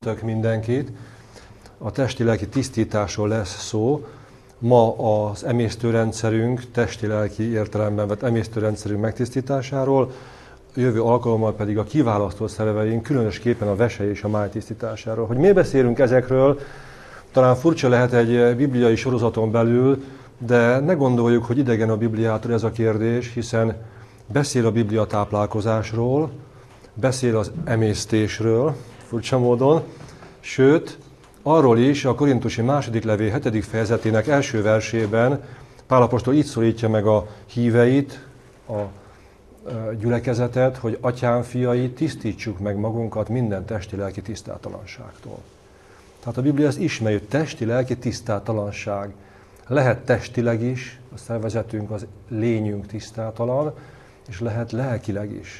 Köszöntök mindenkit. A testi-lelki tisztításról lesz szó. Ma az emésztőrendszerünk, testi-lelki értelemben vett emésztőrendszerünk megtisztításáról, jövő alkalommal pedig a kiválasztó szerveink, különösképpen a vese és a máj tisztításáról. Hogy miért beszélünk ezekről, talán furcsa lehet egy bibliai sorozaton belül, de ne gondoljuk, hogy idegen a Bibliától ez a kérdés, hiszen beszél a Biblia táplálkozásról, beszél az emésztésről, furcsa módon, sőt, arról is a Korintusi második levél 7. fejezetének első versében Pál apostol így szólítja meg a híveit, a gyülekezetet, hogy atyám fiai, tisztítsuk meg magunkat minden testi-lelki tisztátalanságtól. Tehát a Biblia ezt ismeri, hogy testi-lelki tisztátalanság. Lehet testileg is, a szervezetünk, az lényünk tisztátalan, és lehet lelkileg is.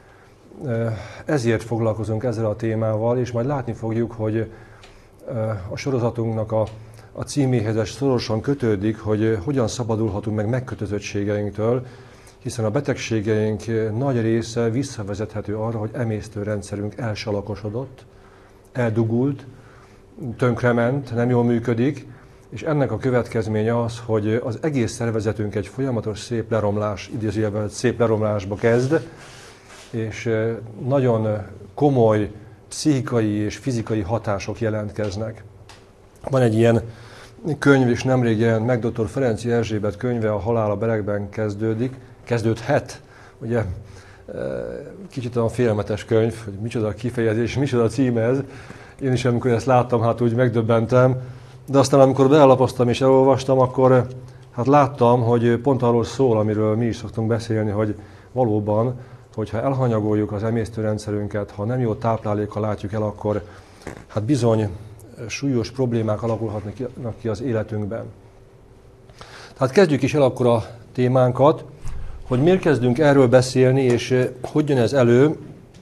Ezért foglalkozunk ezzel a témával, és majd látni fogjuk, hogy a sorozatunknak a címéhez ez szorosan kötődik, hogy hogyan szabadulhatunk meg megkötözöttségeinktől, hiszen a betegségeink nagy része visszavezethető arra, hogy emésztőrendszerünk elsalakosodott, eldugult, tönkrement, nem jól működik, és ennek a következménye az, hogy az egész szervezetünk egy folyamatos szép leromlás, idézőjelben szép leromlásba kezd, és nagyon komoly pszichikai és fizikai hatások jelentkeznek. Van egy ilyen könyv, és nemrég jelent meg, dr. Ferenczy Erzsébet könyve, A halál a berekben kezdődhet. Ugye, kicsit olyan félelmetes könyv, hogy micsoda a kifejezés, micsoda a címe ez. Én is, amikor ezt láttam, hát úgy megdöbbentem. De aztán, amikor belelapoztam és elolvastam, akkor hát láttam, hogy pont arról szól, amiről mi is szoktunk beszélni, hogy valóban, hogyha elhanyagoljuk az emésztőrendszerünket, ha nem jó táplálékkal látjuk el, akkor hát bizony súlyos problémák alakulhatnak ki az életünkben. Tehát kezdjük is el akkor a témánkat, hogy miért kezdünk erről beszélni, és hogy jön ez elő.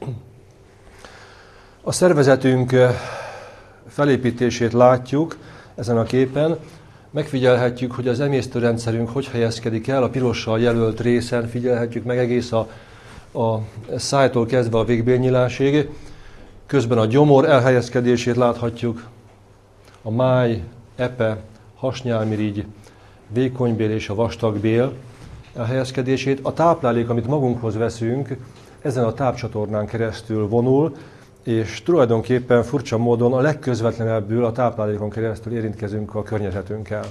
A szervezetünk felépítését látjuk ezen a képen. Megfigyelhetjük, hogy az emésztőrendszerünk hogy helyezkedik el, a pirossal jelölt részen figyelhetjük meg egész a szájtól kezdve a végbélnyílásig. Közben a gyomor elhelyezkedését láthatjuk, a máj, epe, hasnyálmirigy, vékonybél és a vastagbél elhelyezkedését. A táplálék, amit magunkhoz veszünk, ezen a tápcsatornán keresztül vonul, és tulajdonképpen furcsa módon a legközvetlenebbül a táplálékon keresztül érintkezünk a környezetünkkel.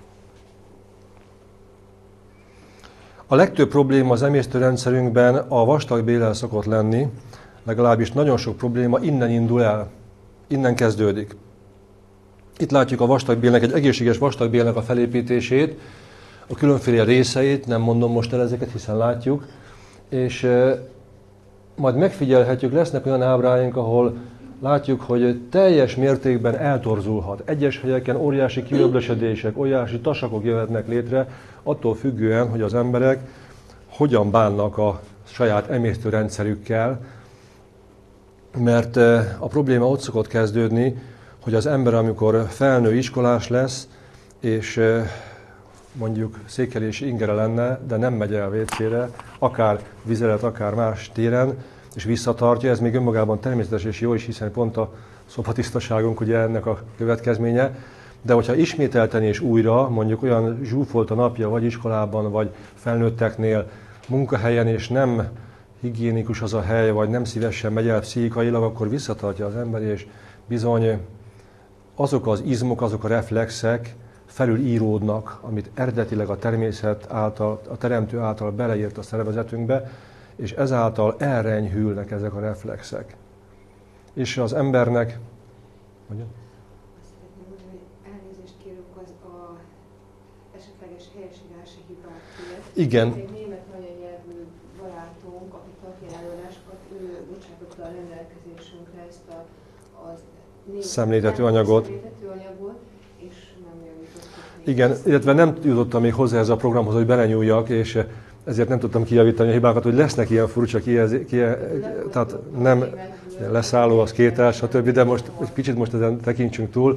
A legtöbb probléma az emésztőrendszerünkben a vastagbéllel szokott lenni, legalábbis nagyon sok probléma innen indul el, innen kezdődik. Itt látjuk a vastagbélnek, egy egészséges vastagbélnek a felépítését, a különféle részeit, nem mondom most el ezeket, hiszen látjuk, és majd megfigyelhetjük, lesznek olyan ábráink, ahol látjuk, hogy teljes mértékben eltorzulhat. Egyes helyeken óriási kiöblösödések, óriási tasakok jöhetnek létre, attól függően, hogy az emberek hogyan bánnak a saját emésztőrendszerükkel, mert a probléma ott szokott kezdődni, hogy az ember, amikor felnő, iskolás lesz, és mondjuk székelési ingere lenne, de nem megy el WC-re, akár vizelet, akár más téren, és visszatartja, ez még önmagában természetes és jó is, hiszen pont a szobatisztaságunk ugye ennek a következménye. De hogyha ismételten és újra, mondjuk olyan zsúfolt a napja, vagy iskolában, vagy felnőtteknél, munkahelyen, és nem higiénikus az a hely, vagy nem szívesen megy el pszichikailag, akkor visszatartja az ember, és bizony azok az izmok, azok a reflexek felülíródnak, amit eredetileg a természet által, a teremtő által beleírt a szervezetünkbe, és ezáltal elrenyhülnek ezek a reflexek. És az embernek... Mondja? Elnézést kérünk az esetleges helyesírási hibákért. Igen. Egy német anyanyelvű barátunk, aki tartja előadásokat, ő bocsátotta a rendelkezésünkre ezt az szemléltető anyagot. És nem javítottuk. Igen, illetve nem jutottam még hozzá ez a programhoz, hogy belenyúljak, és ezért nem tudtam kijavítani a hibákat, hogy lesznek ilyen furcsa tehát nem leszálló, az kétel, stb. De most egy kicsit most ezen tekintsünk túl.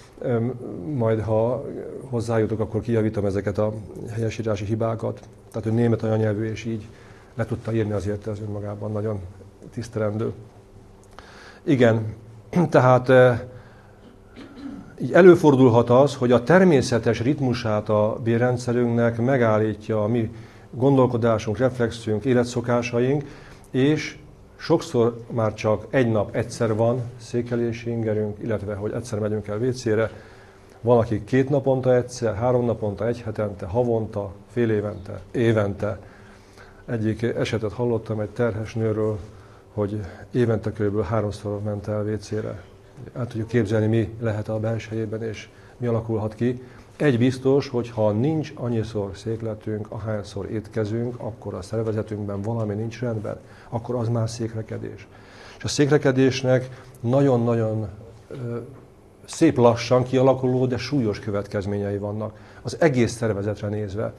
Majd ha hozzájutok, akkor kijavítom ezeket a helyesírási hibákat. Tehát, hogy német anyanyelvű, és így le tudta írni, azért ez önmagában nagyon tisztelendő. Igen, Tehát így előfordulhat az, hogy a természetes ritmusát a bélrendszerünknek megállítja a mi gondolkodásunk, reflexünk, életszokásaink, és sokszor már csak egy nap egyszer van székelési ingerünk, illetve hogy egyszer megyünk el WC-re. Van, akik 2 naponta egyszer, 3 naponta, 1 hetente, havonta, fél évente, évente. Egyik esetet hallottam egy terhes nőről, hogy évente kb. 3-szor ment el WC-re. El tudjuk képzelni, mi lehet a belsejében, és mi alakulhat ki. Egy biztos, hogy ha nincs annyiszor székletünk, ahányszor étkezünk, akkor a szervezetünkben valami nincs rendben, akkor az már székrekedés. És a székrekedésnek nagyon-nagyon szép lassan kialakuló, de súlyos következményei vannak. Az egész szervezetre nézve.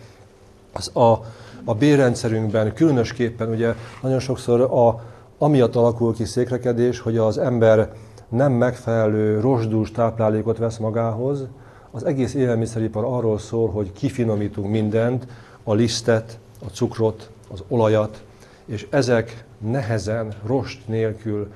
A bélrendszerünkben különösképpen ugye nagyon sokszor amiatt alakul ki székrekedés, hogy az ember nem megfelelő rozsdús táplálékot vesz magához. Az egész élelmiszeripar arról szól, hogy kifinomítunk mindent, a lisztet, a cukrot, az olajat, és ezek nehezen, rost nélkül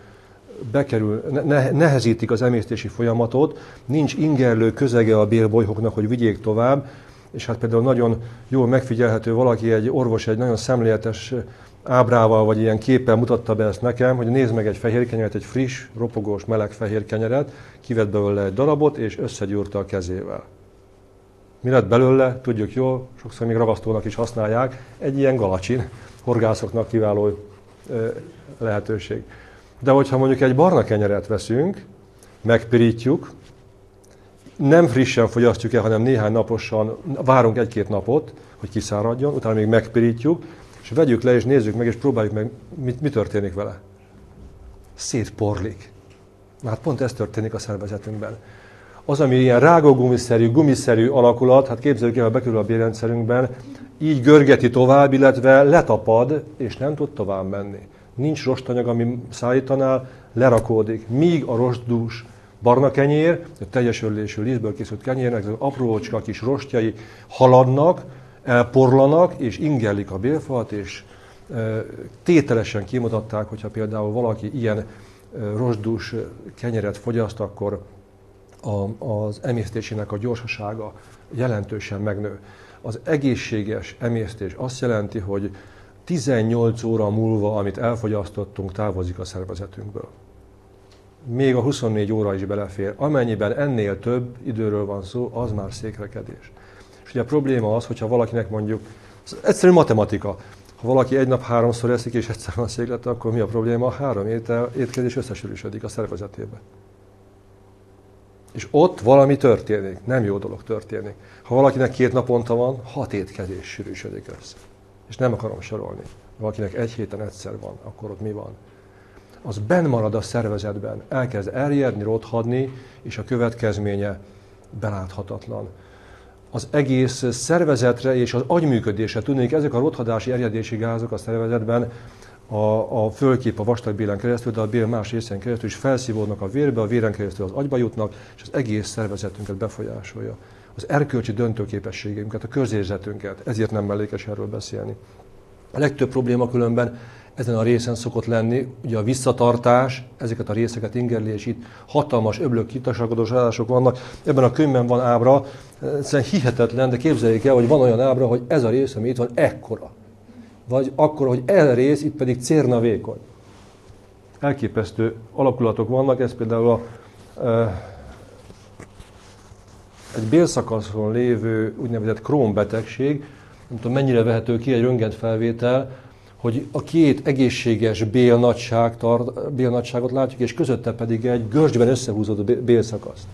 nehezítik az emésztési folyamatot, nincs ingerlő közege a bélbolyhoknak, hogy vigyék tovább, és hát például nagyon jól megfigyelhető valaki, egy orvos egy nagyon szemléletes ábrával vagy ilyen képpel mutatta be ezt nekem, hogy nézd meg egy fehér kenyeret, egy friss, ropogós, meleg fehér kenyeret, kivett belőle egy darabot és összegyúrta a kezével. Mi lett belőle? Tudjuk jól, sokszor még ragasztónak is használják, egy ilyen galacsin, horgászoknak kiváló lehetőség. De hogyha mondjuk egy barna kenyeret veszünk, megpirítjuk, nem frissen fogyasztjuk el, hanem néhány naposan, várunk 1-2 napot, hogy kiszáradjon, utána még megpirítjuk, és vegyük le és nézzük meg, és próbáljuk meg, mi történik vele. Szétporlik. Hát pont ez történik a szervezetünkben. Az, ami ilyen rágógumiszerű, gumiszerű alakulat, hát képzeljük el, ha bekerül a bélrendszerünkben, így görgeti tovább, illetve letapad, és nem tud tovább menni. Nincs rostanyag, ami szállítanál, lerakódik. Míg a rostdús barna kenyér, a teljes örlésű lisztből készült kenyérnek, az aprócska kis rostjai haladnak, elporlanak, és ingerlik a bélfalat, és tételesen kimutatták, hogyha például valaki ilyen rostdús kenyeret fogyaszt, akkor az emésztésének a gyorsasága jelentősen megnő. Az egészséges emésztés azt jelenti, hogy 18 óra múlva, amit elfogyasztottunk, távozik a szervezetünkből. Még a 24 óra is belefér. Amennyiben ennél több időről van szó, az már székrekedés. És ugye a probléma az, hogyha valakinek mondjuk, egyszerű matematika, ha valaki egy nap 3-szor eszik és egyszer van széklete, akkor mi a probléma? 3 étkezés összesűrűsödik a szervezetébe. És ott valami történik, nem jó dolog történik. Ha valakinek 2 naponta van, 6 étkezés sűrűsödik össze. És nem akarom sorolni. Valakinek 1 héten egyszer van, akkor ott mi van? Az benn marad a szervezetben, elkezd erjedni, rothadni, és a következménye beláthatatlan. Az egész szervezetre és az agyműködésre tudnék, ezek a rothadási, erjedési gázok a szervezetben fölkép a vastagbélen keresztül, de a bél más részén keresztül is felszívódnak a vérbe, a véren keresztül az agyba jutnak, és az egész szervezetünket befolyásolja. Az erkölcsi döntőképességünket, a közérzetünket, ezért nem mellékes erről beszélni. A legtöbb probléma különben ezen a részen szokott lenni, ugye a visszatartás, ezeket a részeket ingerli, és itt hatalmas öblök kitasakodások vannak. Ebben a könyvben van ábra, egyszerűen hihetetlen, de képzeljék el, hogy van olyan ábra, hogy ez a rész, ami itt van, ekkora. Vagy akkor, hogy ez a rész, itt pedig cérna vékony. Elképesztő alakulatok vannak, ez például egy bélszakaszon lévő úgynevezett Crohn betegség, nem tudom mennyire vehető ki egy röntgenfelvétel, hogy a 2 egészséges bélnagyságot látjuk, és közötte pedig egy görcsben összehúzódó bélszakaszt.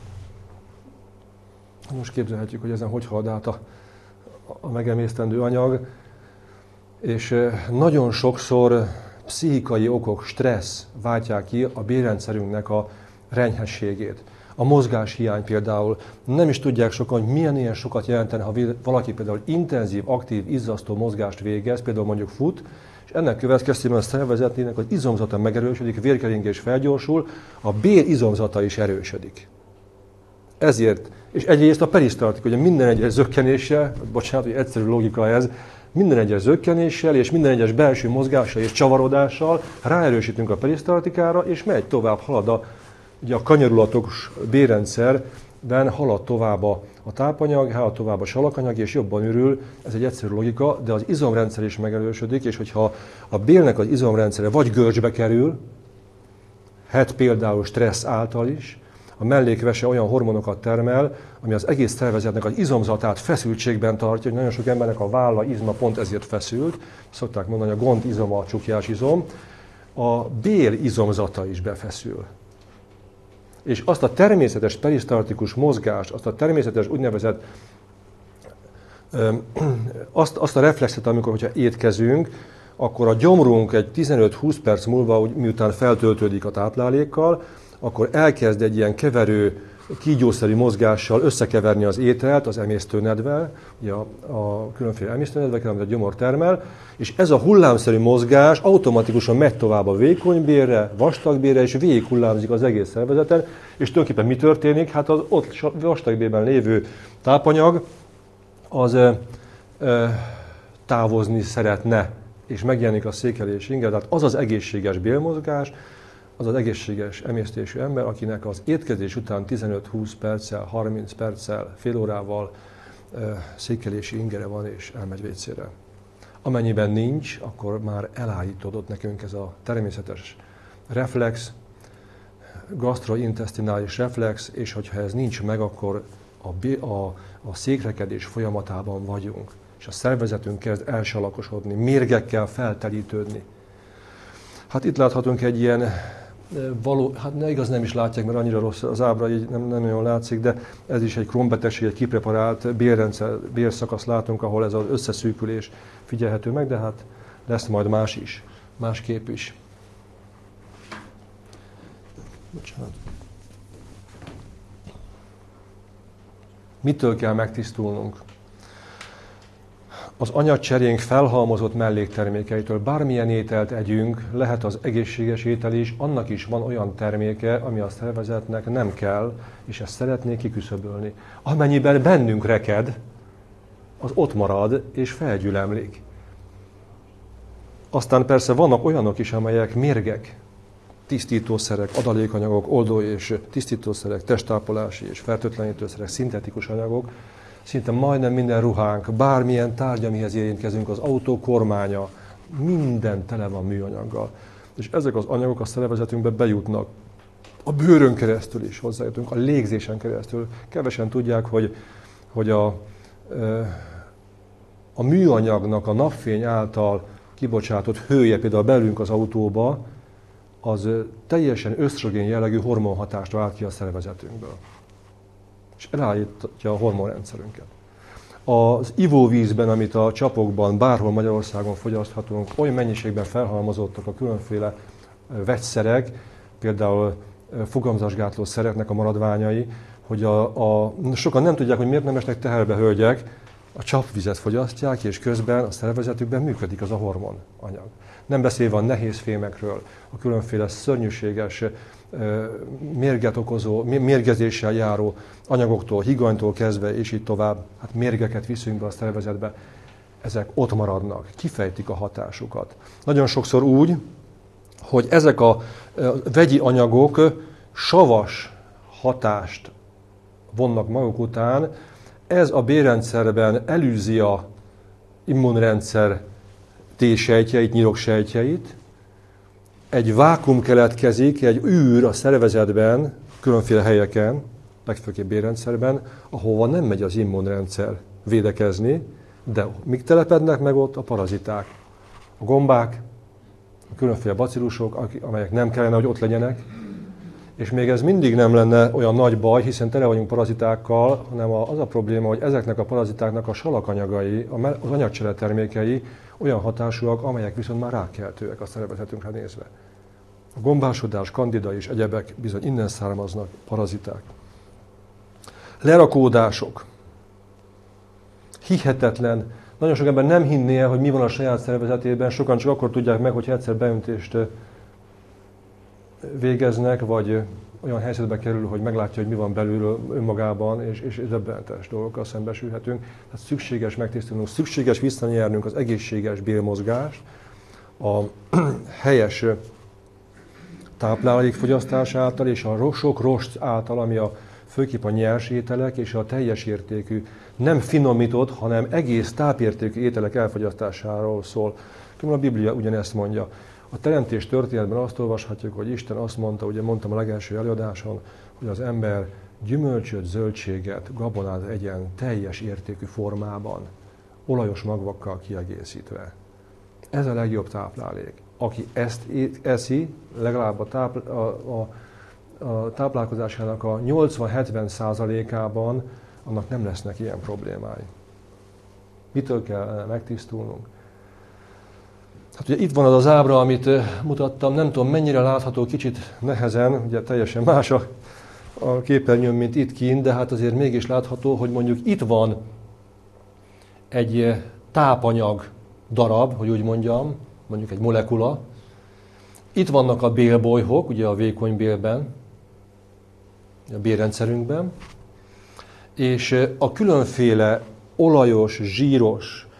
Most képzelhetjük, hogy ezen hogy halad át a megemésztendő anyag, és nagyon sokszor pszichikai okok, stressz váltják ki a bélrendszerünknek a renyhességét. A mozgáshiány például, nem is tudják sokan, hogy milyen ilyen sokat jelentene, ha valaki például intenzív, aktív, izzasztó mozgást végez, például mondjuk fut, és ennek következtében a szervezetének az izomzata megerősödik, a vérkeringés felgyorsul, a bél izomzata is erősödik. Ezért, és egyrészt a perisztaltika, hogy minden egyes zökkenéssel, bocsánat, hogy egyszerű logika ez, minden egyes zökkenéssel és minden egyes belső mozgással és csavarodással ráerősítünk a perisztaltikára, és megy tovább, halad a ugye a kanyarulatos bélrendszerben halad tovább a tápanyag, halad tovább a salakanyag, és jobban ürül. Ez egy egyszerű logika, de az izomrendszer is megerősödik, és hogyha a bélnek az izomrendszere vagy görcsbe kerül, hát például stressz által is, a mellékvese olyan hormonokat termel, ami az egész szervezetnek az izomzatát feszültségben tartja, hogy nagyon sok embernek a válla, izma pont ezért feszült. Szokták mondani, hogy a gond izoma, a csukjás izom. A bél izomzata is befeszül. És azt a természetes perisztaltikus mozgást, azt a természetes úgynevezett azt a reflexet, amikor hogyha étkezünk, akkor a gyomrunk egy 15-20 perc múlva, miután feltöltődik a táplálékkal, akkor elkezd egy ilyen keverő, kígyószerű mozgással összekeverni az ételt az emésztőnedvel, ugye a különféle emésztőnedvekkel, amit a gyomor termel, és ez a hullámszerű mozgás automatikusan megy tovább a vékony bélre, vastagbélre, és végig hullámzik az egész szervezeten, és tulajdonképpen mi történik? Hát az ott vastagbélben lévő tápanyag az távozni szeretne, és megjelenik a székelés inger, tehát az az egészséges bélmozgás, az az egészséges emésztésű ember, akinek az étkezés után 15-20 perccel, 30 perccel, fél órával székelési ingere van és elmegy vécére. Amennyiben nincs, akkor már elállítódott nekünk ez a természetes reflex, gastrointestinális reflex, és hogyha ez nincs meg, akkor a székrekedés folyamatában vagyunk, és a szervezetünk kezd elsalakosodni, mérgekkel feltelítődni. Hát itt láthatunk egy ilyen hát igaz nem is látják, mert annyira rossz az ábra, így nem nagyon látszik, de ez is egy krónbetegség, egy kipreparált bélszakasz látunk, ahol ez az összeszűkülés figyelhető meg, de hát lesz majd más is, másképp is. Bocsánat. Mitől kell megtisztulnunk? Az anyagcserénk felhalmozott melléktermékeitől bármilyen ételt együnk, lehet az egészséges étel is, annak is van olyan terméke, ami a szervezetnek nem kell, és ezt szeretné kiküszöbölni. Amennyiben bennünk reked, az ott marad és felgyülemlik. Aztán persze vannak olyanok is, amelyek mérgek, tisztítószerek, adalékanyagok, oldó és tisztítószerek, testápolási és fertőtlenítőszerek, szintetikus anyagok. Szinte majdnem minden ruhánk, bármilyen tárgy, amihez érintkezünk, az autó kormánya, minden tele van műanyaggal. És ezek az anyagok a szervezetünkbe bejutnak. A bőrön keresztül is hozzájutunk, a légzésen keresztül. Kevesen tudják, hogy a műanyagnak a napfény által kibocsátott hője, például belünk az autóba, az teljesen ösztrogén jellegű hormonhatást vált ki a szervezetünkből. És elállítja a hormonrendszerünket. Az ivóvízben, amit a csapokban, bárhol Magyarországon fogyaszthatunk, olyan mennyiségben felhalmozottak a különféle vegyszerek, például fogamzásgátló szereknek a maradványai, hogy sokan nem tudják, hogy miért nem esnek teherbe hölgyek, a csapvizet fogyasztják, és közben a szervezetükben működik az a hormonanyag. Nem beszélve a nehéz fémekről, a különféle szörnyűséges, mérget okozó, mérgezéssel járó anyagoktól, higanytól kezdve, és így tovább, hát mérgeket viszünk be a szervezetbe, ezek ott maradnak, kifejtik a hatásukat. Nagyon sokszor úgy, hogy ezek a vegyi anyagok savas hatást vonnak maguk után, ez a bélrendszerben elűzi a immunrendszer T-sejtjeit, nyiroksejtjeit, egy vákum keletkezik, egy űr a szervezetben, különféle helyeken, legfőképp bélrendszerben, ahova nem megy az immunrendszer védekezni, de mik telepednek meg ott? A paraziták, a gombák, a különféle bacillusok, amelyek nem kellene, hogy ott legyenek. És még ez mindig nem lenne olyan nagy baj, hiszen tele vagyunk parazitákkal, hanem az a probléma, hogy ezeknek a parazitáknak a salakanyagai, az anyagcsere termékei olyan hatásúak, amelyek viszont már rákkeltőek a szervezetünkre nézve. A gombásodás, kandida és egyebek bizony innen származnak, paraziták. Lerakódások. Hihetetlen. Nagyon sok ember nem hinné el, hogy mi van a saját szervezetében, sokan csak akkor tudják meg, hogy egyszer beöntést végeznek, vagy olyan helyzetbe kerül, hogy meglátja, hogy mi van belül önmagában, és döbbenetes dolgokkal szembesülhetünk. Tehát szükséges megtisztulnunk, szükséges visszanyernünk az egészséges bélmozgást, a helyes táplálékfogyasztás által és a sok rost által, ami főképp a nyers ételek és a teljes értékű, nem finomított, hanem egész tápértékű ételek elfogyasztásáról szól. A Biblia ugyanezt mondja. A teremtés történetben azt olvashatjuk, hogy Isten azt mondta, ugye mondtam a legelső előadáson, hogy az ember gyümölcsöt, zöldséget, gabonát egyen teljes értékű formában, olajos magvakkal kiegészítve. Ez a legjobb táplálék. Aki ezt eszi, legalább a táplálkozásának a 80-70%-ában, annak nem lesznek ilyen problémái. Mitől kell megtisztulnunk? Hát ugye itt van az az ábra, amit mutattam, nem tudom mennyire látható, kicsit nehezen, ugye teljesen más a képernyőn, mint itt kint, de hát azért mégis látható, hogy mondjuk itt van egy tápanyag darab, hogy úgy mondjam, mondjuk egy molekula. Itt vannak a bélbolyhok, ugye a vékony bélben, a bélrendszerünkben, és a különféle olajos, zsíros,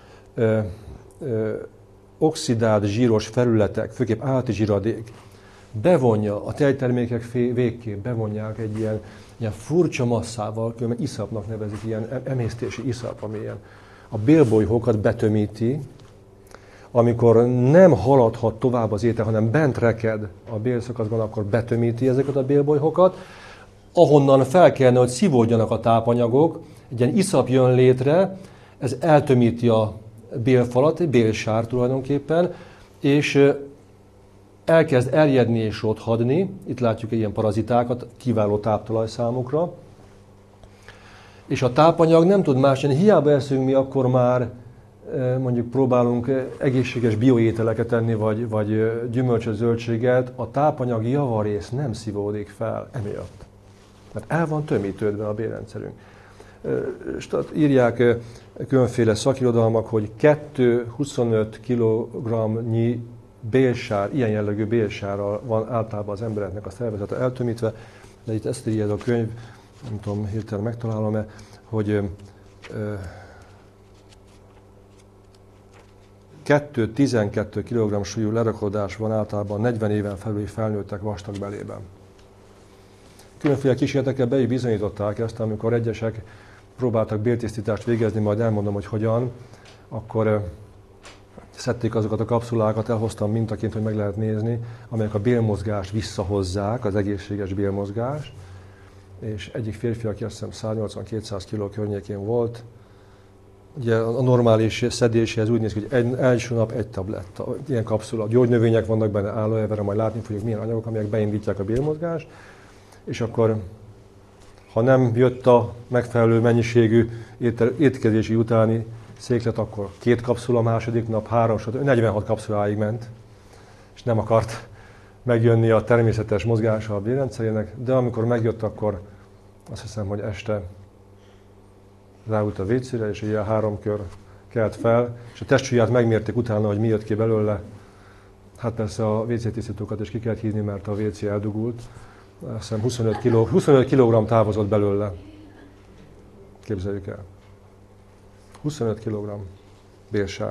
oxidált zsíros felületek, főképp állati zsíradék, bevonja a tejtermékek végképp, bevonják egy ilyen furcsa masszával, különben iszapnak nevezik, ilyen emésztési iszap, ami ilyen. A bélbolyhokat betömíti, amikor nem haladhat tovább az étel, hanem bent reked a bélszakaszban, akkor betömíti ezeket a bélbolyhokat, ahonnan fel kellene, hogy szívódjanak a tápanyagok, egy ilyen iszap jön létre, ez eltömíti a bélfalat, egy bélsár tulajdonképpen, és elkezd erjedni és rothadni. Itt látjuk ilyen parazitákat, kiváló táptalaj számukra. És a tápanyag nem tud más lenni, hiába eszünk mi, akkor már mondjuk próbálunk egészséges bioételeket enni, vagy gyümölcsöt, zöldséget, a tápanyag javarész nem szívódik fel emiatt. Mert el van tömítődve a bélrendszerünk. Írják különféle szakirodalmak, hogy 2-25 kg-nyi bélsár, ilyen jellegű bélsárral van általában az embereknek a szervezete eltömítve, de itt ezt írja ez a könyv, nem tudom, hirtelen megtalálom-e, hogy 2-12 kg súlyú lerakodás van általában 40 éven felüli felnőttek vastag belében. Különféle kísérletekkel be is bizonyították ezt, amikor egyesek próbáltak béltisztítást végezni, majd elmondom, hogy hogyan, akkor szedték azokat a kapszulákat, elhoztam mintaként, hogy meg lehet nézni, amelyek a bélmozgást visszahozzák, az egészséges bélmozgást, és egyik férfi, aki azt hiszem 180-200 kg környékén volt, ugye a normális szedéséhez úgy néz ki, hogy első nap egy tabletta, ilyen kapszula, gyógynövények vannak benne, aloe vera, majd látni fogjuk milyen anyagok, amelyek beindítják a bélmozgást, és akkor, ha nem jött a megfelelő mennyiségű étkezési utáni széklet, akkor 2 kapszula, második nap 3, 46 kapszuláig ment, és nem akart megjönni a természetes mozgása a bélrendszerének, de amikor megjött, akkor azt hiszem, hogy este ráült a vécére, és ilyen 3 kör kelt fel, és a testsúlyát megmérték utána, hogy mi jött ki belőle. Hát persze a WC-tisztítókat is ki kellett hívni, mert a WC eldugult. Azt hiszem 25 kg távozott belőle. Képzeljük el. 25 kg bélsár.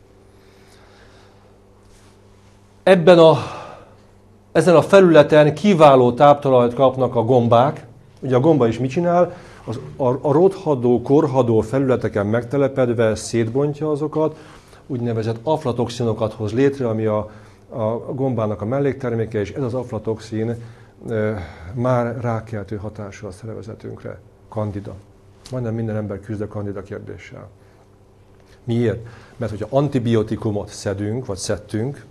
Ezen a felületen kiváló táptalajt kapnak a gombák. Ugye a gomba is mit csinál? A rothadó, korhadó felületeken megtelepedve szétbontja azokat, úgynevezett aflatoxinokat hoz létre, ami a gombának a mellékterméke, és ez az aflatoxin már rákkeltő hatású a szervezetünkre. Kandida. Majdnem minden ember küzd a kandida kérdéssel. Miért? Mert hogyha antibiotikumot szedünk, vagy szedtünk,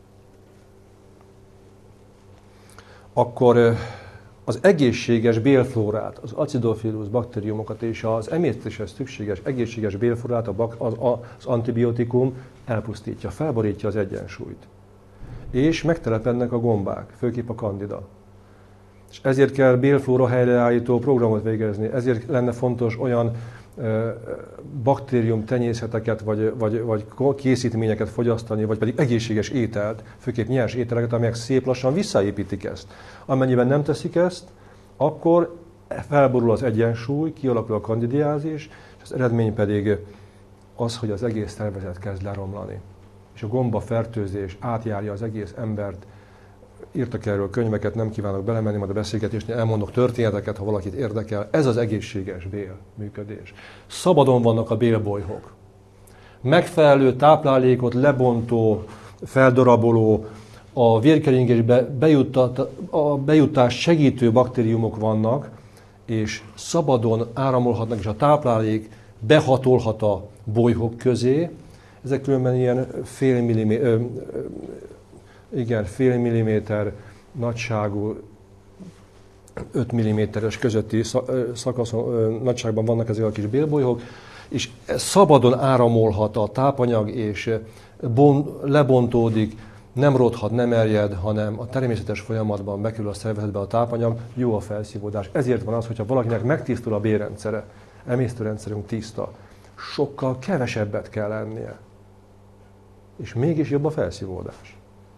akkor az egészséges bélflórát, az acidofilus baktériumokat és az emésztéshez szükséges egészséges bélflórát az antibiotikum elpusztítja, felborítja az egyensúlyt. És megtelepednek a gombák, főképp a kandida. És ezért kell bélflóra helyreállító programot végezni, ezért lenne fontos olyan baktérium tenyészeteket, vagy készítményeket fogyasztani, vagy pedig egészséges ételt, főképp nyers ételeket, amelyek szép lassan visszaépítik ezt. Amennyiben nem teszik ezt, akkor felborul az egyensúly, kialakul a kandidiázis, és az eredmény pedig az, hogy az egész szervezet kezd leromlani. És a gombafertőzés átjárja az egész embert, írtak erről könyveket, nem kívánok belemenni, majd a beszélgetésnél elmondok történeteket, ha valakit érdekel. Ez az egészséges bélműködés. Szabadon vannak a bélbolyhok. Megfelelő táplálékot lebontó, feldaraboló, a vérkeringésbe bejutást segítő baktériumok vannak, és szabadon áramolhatnak, és a táplálék behatolhat a bolyhok közé. Ezek különben ilyen fél milliméter nagyságú, 5 mm-es közötti szakaszon, nagyságban vannak ezek a kis bélbolyhok, és szabadon áramolhat a tápanyag, és lebontódik, nem rothat, nem erjed, hanem a természetes folyamatban bekerül a szervezetbe a tápanyag, jó a felszívódás. Ezért van az, hogyha valakinek megtisztul a bélrendszere, emésztőrendszerünk tiszta, sokkal kevesebbet kell ennie. És mégis jobb a felszívódás.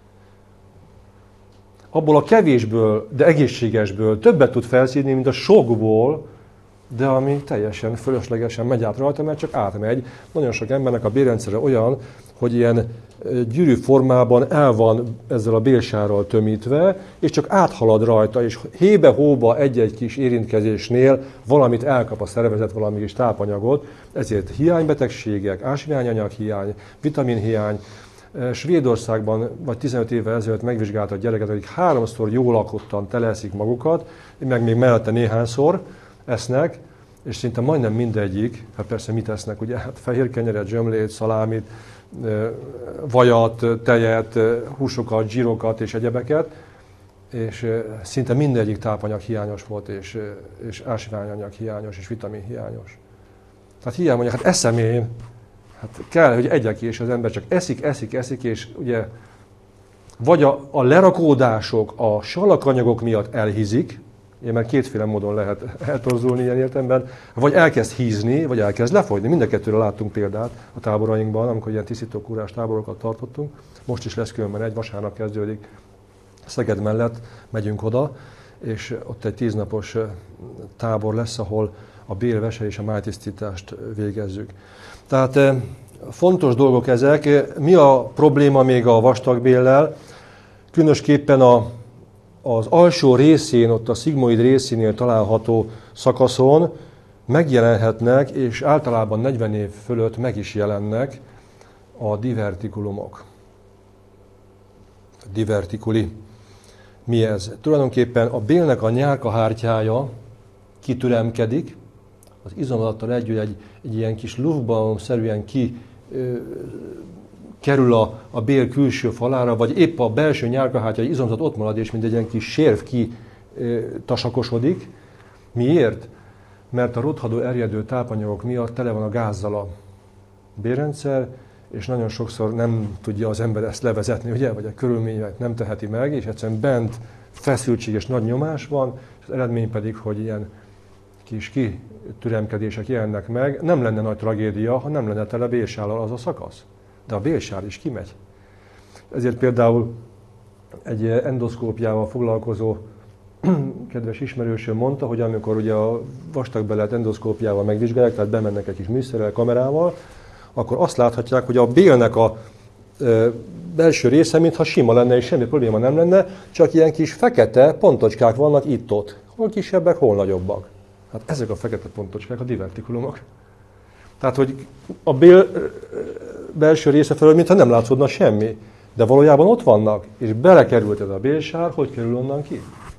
Abból a kevésből, de egészségesből többet tud felszívni, mint a sokból, de ami teljesen fölöslegesen megy át rajta, mert csak átmegy. Nagyon sok embernek a bélrendszere olyan, hogy ilyen gyűrű formában el van ezzel a bélsárral tömítve, és csak áthalad rajta, és hébe-hóba egy-egy kis érintkezésnél valamit elkap a szervezet, valami kis tápanyagot, ezért hiánybetegségek, ásványanyag hiány, vitaminhiány. Svédországban vagy 15 évvel ezelőtt megvizsgálta a gyereket, akik 3-szor jól lakottan teleszik magukat, meg még mellette néhányszor esznek, és szinte majdnem mindegyik, hát persze mit esznek, ugye, hát fehér kenyeret, zsömlét, szalámit, vajat, tejet, húsokat, zsírokat és egyebeket, és szinte mindegyik tápanyag hiányos volt, és ásványanyag hiányos, és vitamin hiányos. Tehát hiány mondják, hát eszem én, hát kell, hogy egyek, és az ember csak eszik, és ugye vagy a lerakódások a salakanyagok miatt elhízik, mert kétféle módon lehet eltorzulni ilyen értelemben, vagy elkezd hízni, vagy elkezd lefogyni. Mind a kettőre láttunk példát a táborainkban, amikor ilyen tisztítókúrás táborokat tartottunk. Most is lesz különben egy, vasárnap kezdődik. Szeged mellett megyünk oda, és ott egy 10 napos tábor lesz, ahol a bélvese és a májtisztítást végezzük. Tehát fontos dolgok ezek. Mi a probléma még a vastagbéllel? Különösképpen az alsó részén, ott a szigmoid részénél található szakaszon megjelenhetnek, és általában 40 év fölött meg is jelennek a divertikulumok. Divertikuli. Mi ez? Tulajdonképpen a bélnek a nyálkahártyája kitüremkedik, az izomzattal együtt egy ilyen kis luftballon-szerűen kerül a bél külső falára, vagy épp a belső nyálkahártyai izomzat ott marad, és mint egy ilyen kis sérv kitasakosodik. Miért? Mert a rothadó, erjedő tápanyagok miatt tele van a gázzal a bélrendszer, és nagyon sokszor nem tudja az ember ezt levezetni, ugye? Vagy a körülmények nem teheti meg, és egyszerűen bent feszültség és nagy nyomás van, és az eredmény pedig, hogy ilyen kis kitüremkedések jelennek meg. Nem lenne nagy tragédia, ha nem lenne tele bélsállal az a szakasz. De a bélsár is kimegy. Ezért például egy endoszkópiával foglalkozó kedves ismerősöm mondta, hogy amikor ugye a vastagbelet endoszkópiával megvizsgálják, tehát bemennek egy kis műszerrel, kamerával, akkor azt láthatják, hogy a bélnek a belső része, mintha sima lenne, és semmi probléma nem lenne, csak ilyen kis fekete pontocskák vannak itt-ott. Hol kisebbek, hol nagyobbak. Hát ezek a fekete pontocskák a divertikulumok. Tehát, hogy a bél belső része felől, mintha nem látszódna semmi, de valójában ott vannak, és belekerült ez a bélsár, hogy kerül onnan ki?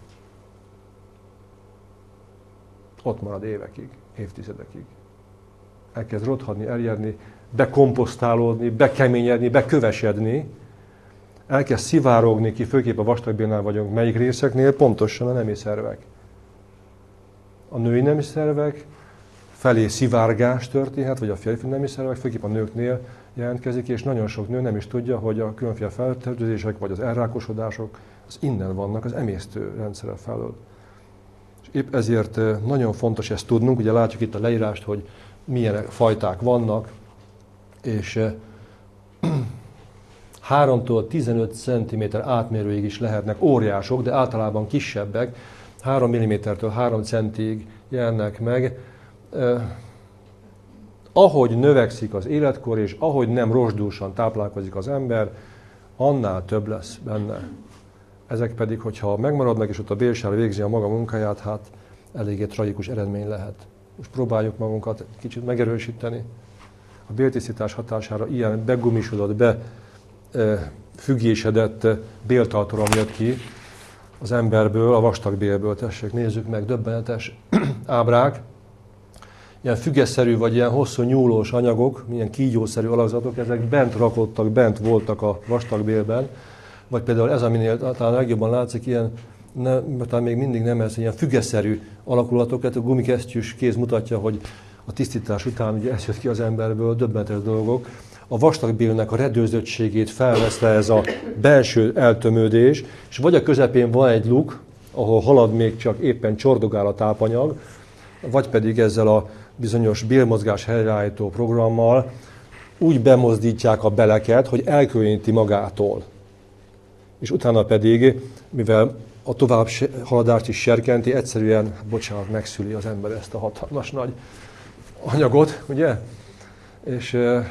Ott marad évekig, évtizedekig. Elkezd rothadni, erjedni, bekomposztálódni, bekeményedni, bekövesedni, elkezd szivárogni ki, főképp a vastagbélnál vagyunk, melyik részeknél? Pontosan a nemi szervek. A női nemi szervek felé szivárgás történhet, vagy a férfi nemi szervek, főképp a nőknél jelentkezik, és nagyon sok nő nem is tudja, hogy a különféle fertőzések, vagy az elrákosodások, az innen vannak, az emésztőrendszere felől. És épp ezért nagyon fontos ezt tudnunk, ugye látjuk itt a leírást, hogy milyen fajták vannak, és 3-tól 15 cm átmérőig is lehetnek óriások, de általában kisebbek, 3 mm-től 3 centig jelennek meg. Ahogy növekszik az életkor, és ahogy nem rozsdúsan táplálkozik az ember, annál több lesz benne. Ezek pedig, hogyha megmaradnak, és ott a bélsár végzi a maga munkáját, hát eléggé tragikus eredmény lehet. Most próbáljuk magunkat kicsit megerősíteni. A béltisztítás hatására ilyen begumisodott, függésedett béltartalom jött ki az emberből, a vastagbélből. Tessék, nézzük meg, döbbenetes ábrák. Ilyen fügeszerű vagy ilyen hosszú nyúlós anyagok, milyen kígyószerű alakzatok, ezek bent rakodtak, bent voltak a vastagbélben. Vagy például ez, aminél talán legjobban látszik, ilyen, talán még mindig nem ez, ilyen fügeszerű alakulatok, tehát a gumikesztyűs kéz mutatja, hogy a tisztítás után ugye ez jött ki az emberből, döbbenetes dolgok. A vastagbélnek a redőzöttségét felveszte ez a belső eltömődés, és vagy a közepén van egy luk, ahol halad még csak éppen csordogál a tápanyag, vagy pedig ezzel a bizonyos bélmozgás helyreállító programmal úgy bemozdítják a beleket, hogy elkülöníti magától. És utána pedig, mivel a tovább haladást is serkenti, egyszerűen, bocsánat, megszüli az ember ezt a hatalmas nagy anyagot, ugye? És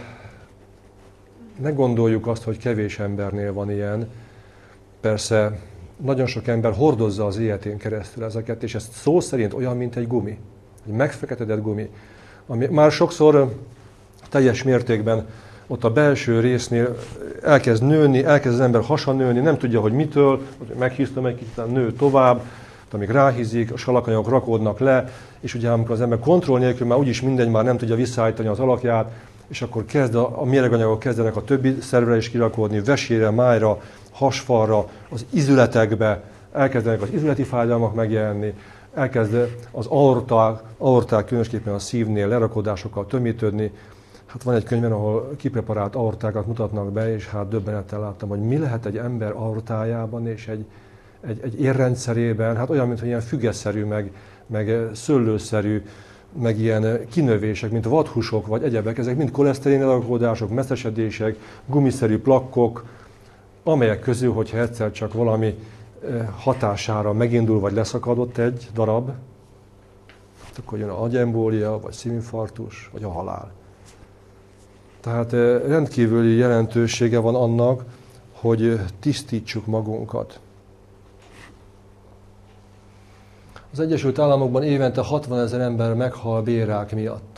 ne gondoljuk azt, hogy kevés embernél van ilyen. Persze nagyon sok ember hordozza az életén keresztül ezeket, és ez szó szerint olyan, mint egy gumi. Egy megfeketedett gumi. Ami már sokszor teljes mértékben ott a belső résznél elkezd nőni, elkezd az ember hasa nőni, nem tudja, hogy mitől, meghíztam egy kicsit, nő tovább, amíg ráhízik, a salakanyagok rakódnak le, és ugye amikor az ember kontroll nélkül már úgyis mindegy, már nem tudja visszaállítani az alakját, és akkor kezd a méreganyagok kezdenek a többi szervre is kirakódni, vesére, májra, hasfalra, az izületekbe, elkezdenek az izületi fájdalmak megjelenni, elkezd az aorták különösképpen a szívnél lerakódásokkal tömítődni. Hát van egy könyvben, ahol kipreparált aortákat mutatnak be, és hát döbbenettel láttam, hogy mi lehet egy ember aortájában és egy érrendszerében, hát olyan, mintha ilyen fügeszerű, meg szőlőszerű, meg ilyen kinövések, mint vadhúsok vagy egyebek, ezek mind koleszterin elrakódások, messzesedések, gumiszerű plakkok, amelyek közül, hogyha egyszer csak valami hatására megindul, vagy leszakadott egy darab, akkor jön a agyembólia, vagy szívinfarktus, vagy a halál. Tehát rendkívüli jelentősége van annak, hogy tisztítsuk magunkat. Az Egyesült Államokban évente 60 000 ember meghal bélrák miatt.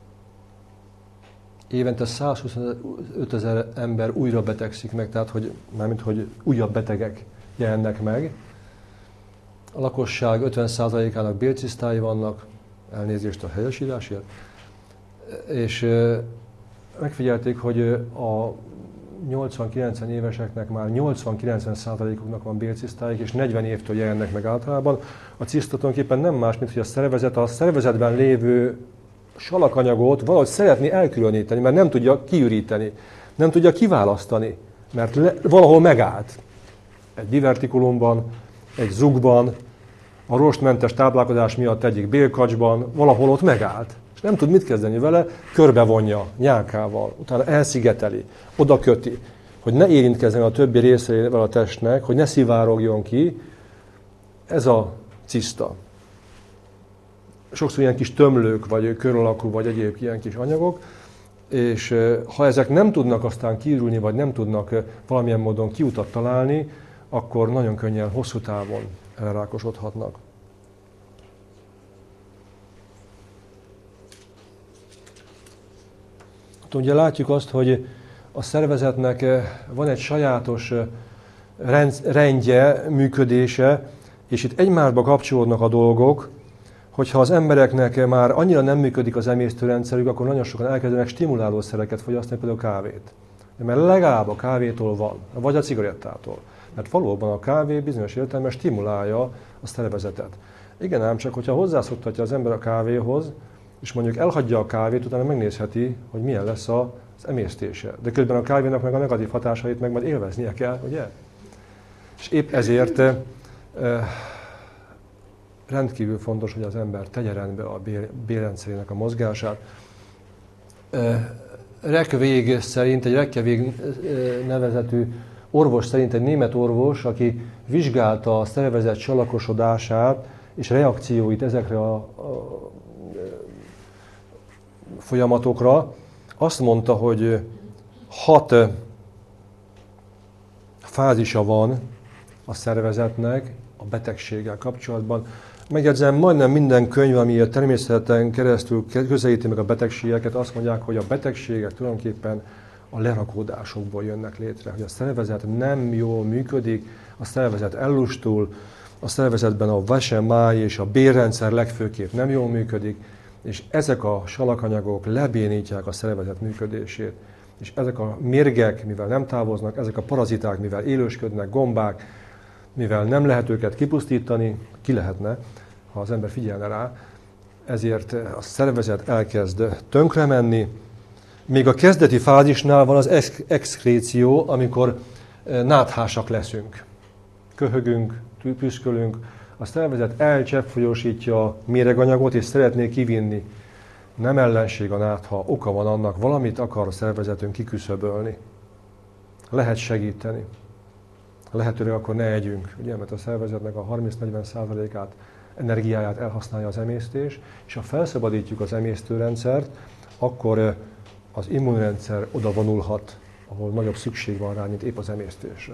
Évente 125 000 ember újra betegszik meg, tehát hogy újabb betegek jelennek meg. A lakosság 50%-ának bélcisztái vannak, elnézést a helyesírásért, és megfigyelték, hogy a 80-90 éveseknek már 80-90%-uknak van bélcisztáik, és 40 évtől jelennek meg általában. A ciszta tulajdonképpen nem más, mint hogy a szervezetben lévő salakanyagot valahogy szeretné elkülöníteni, mert nem tudja kiüríteni, nem tudja kiválasztani, mert valahol megállt. Egy divertikulumban, egy zugban, a rostmentes táplálkozás miatt egyik bélkacsban, valahol ott megállt. És nem tud mit kezdeni vele, körbevonja nyálkával, utána elszigeteli, oda köti, hogy ne érintkezzen a többi részeivel a testnek, hogy ne szivárogjon ki. Ez a ciszta. Sokszor ilyen kis tömlők, vagy kör alakú, vagy egyéb ilyen kis anyagok, és ha ezek nem tudnak aztán kiürülni, vagy nem tudnak valamilyen módon kiutat találni, akkor nagyon könnyen, hosszú távon elrákosodhatnak. Ugye látjuk azt, hogy a szervezetnek van egy sajátos rendje, működése, és itt egymásba kapcsolódnak a dolgok, hogyha az embereknek már annyira nem működik az emésztőrendszerük, akkor nagyon sokan elkezdenek stimulálószereket fogyasztani, például kávét. Mert legalább a kávétól van, vagy a cigarettától. Mert valóban a kávé bizonyos értelemben stimulálja a szervezetet. Igen, ám csak, hogyha hozzászoktatja az ember a kávéhoz, és mondjuk elhagyja a kávét, utána megnézheti, hogy milyen lesz az emésztése. De közben a kávénak meg a negatív hatásait meg majd élveznie kell, ugye? És épp ezért rendkívül fontos, hogy az ember tegye rendbe a bélrendszerének a mozgását. Rekvég szerint, egy Reykjavik nevezetű orvos szerint, egy német orvos, aki vizsgálta a szervezet salakosodását és reakcióit ezekre a folyamatokra, azt mondta, hogy 6 fázisa van a szervezetnek a betegséggel kapcsolatban. Megjegyzem, majdnem minden könyv, ami a természeten keresztül közelíti meg a betegségeket, azt mondják, hogy a betegségek tulajdonképpen a lerakódásokból jönnek létre, hogy a szervezet nem jól működik, a szervezet ellustul, a szervezetben a vese, máj és a bélrendszer legfőképp nem jól működik, és ezek a salakanyagok lebénítják a szervezet működését. És ezek a mérgek, mivel nem távoznak, ezek a paraziták, mivel élősködnek, gombák, mivel nem lehet őket kipusztítani, ki lehetne, ha az ember figyelne rá, ezért a szervezet elkezd tönkre menni. Még a kezdeti fázisnál van az exkréció, amikor náthásak leszünk. Köhögünk, püszkölünk, a szervezet elcseppfolyósítja a méreganyagot, és szeretné kivinni. Nem ellenség a nátha, oka van annak, valamit akar a szervezetünk kiküszöbölni. Lehet segíteni. Lehetőleg akkor ne együnk, ugye, mert a szervezetnek a 30-40%-át energiáját elhasználja az emésztés, és ha felszabadítjuk az emésztőrendszert, akkor az immunrendszer oda vonulhat, ahol nagyobb szükség van rá, mint épp az emésztésre.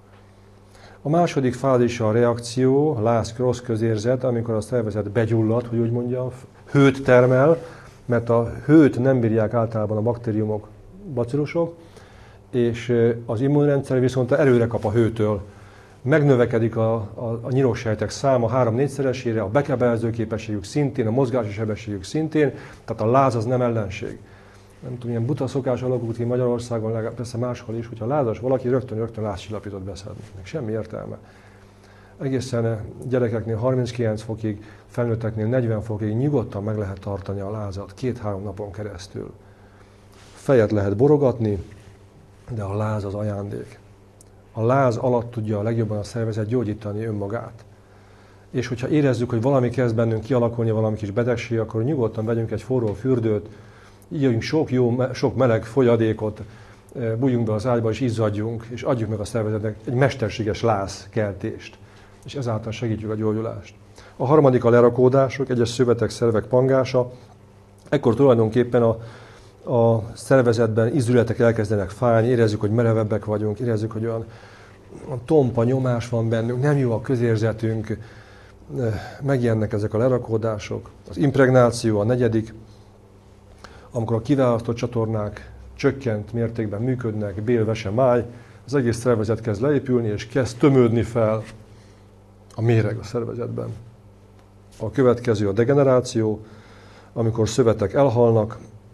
A második fázisa a reakció, láz, rossz közérzet, amikor a szervezet begyullad, hogy úgy mondjam, hőt termel, mert a hőt nem bírják általában a baktériumok, bacillusok, és az immunrendszer viszont erőre kap a hőtől. Megnövekedik a nyiroksejtek száma 3-4-szeresére, a bekebelező képességük szintén, a mozgási sebességük szintén, tehát a láz az nem ellenség. Nem tudom, ilyen buta szokás alakult ki Magyarországon, persze máshol is, hogyha lázas valaki, rögtön lázcsillapítót beszedni. Semmi értelme. Egészen gyerekeknél 39 fokig, felnőtteknél 40 fokig nyugodtan meg lehet tartani a lázat 2-3 napon keresztül. Fejet lehet borogatni, de a láz az ajándék. A láz alatt tudja a legjobban a szervezet gyógyítani önmagát. És hogyha érezzük, hogy valami kezd bennünk kialakulni, valami kis betegség, akkor nyugodtan vegyünk egy forró fürdőt, ígyunk sok meleg folyadékot, bújjunk be az ágyba és izzadjunk, és adjuk meg a szervezetnek egy mesterséges lázkeltést. És ezáltal segítjük a gyógyulást. A harmadik a lerakódások, egyes szövetek, szervek pangása. Ekkor tulajdonképpen a szervezetben izületek elkezdenek fájni, érezzük, hogy merevebbek vagyunk, érezzük, hogy olyan tompa nyomás van bennünk, nem jó a közérzetünk, megjelennek ezek a lerakódások. Az impregnáció a negyedik, amikor a kiválasztott csatornák csökkent mértékben működnek, bél, vese, máj, az egész szervezet kezd leépülni, és kezd tömődni fel a méreg a szervezetben. A következő a degeneráció, amikor szövetek elhalnak,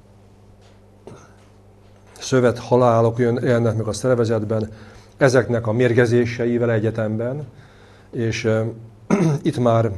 szövethalálok jelennek meg a szervezetben, ezeknek a mérgezéseivel egyetemben, és itt már